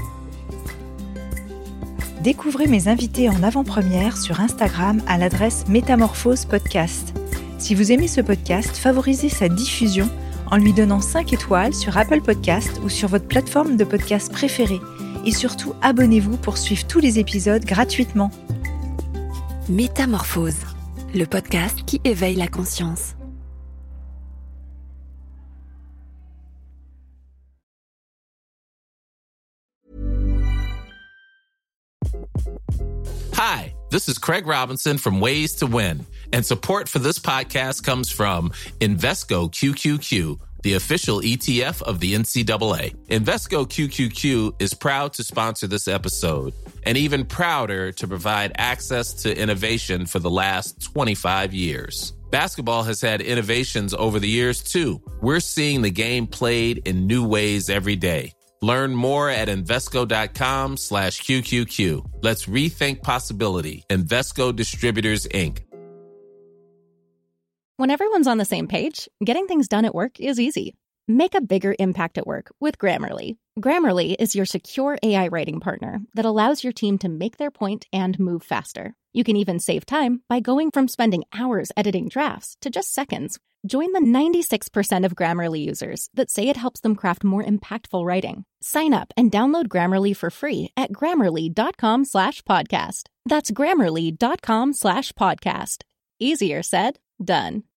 Découvrez mes invités en avant-première sur Instagram à l'adresse Métamorphose Podcast. Si vous aimez ce podcast, favorisez sa diffusion en lui donnant cinq étoiles sur Apple Podcast ou sur votre plateforme de podcast préférée. Et surtout, abonnez-vous pour suivre tous les épisodes gratuitement. Métamorphose, le podcast qui éveille la conscience. Hi, this is Craig Robinson from Ways to Win, and support for this podcast comes from Invesco Q Q Q, the official E T F of the N C double A. Invesco Q Q Q is proud to sponsor this episode, and even prouder to provide access to innovation for the last twenty-five years. Basketball has had innovations over the years, too. We're seeing the game played in new ways every day. Learn more at Invesco.com slash QQQ. Let's rethink possibility. Invesco Distributors, Incorporated. When everyone's on the same page, getting things done at work is easy. Make a bigger impact at work with Grammarly. Grammarly is your secure A I writing partner that allows your team to make their point and move faster. You can even save time by going from spending hours editing drafts to just seconds. Join the ninety-six percent of Grammarly users that say it helps them craft more impactful writing. Sign up and download Grammarly for free at grammarly.com slash podcast. That's grammarly.com slash podcast. Easier said, done.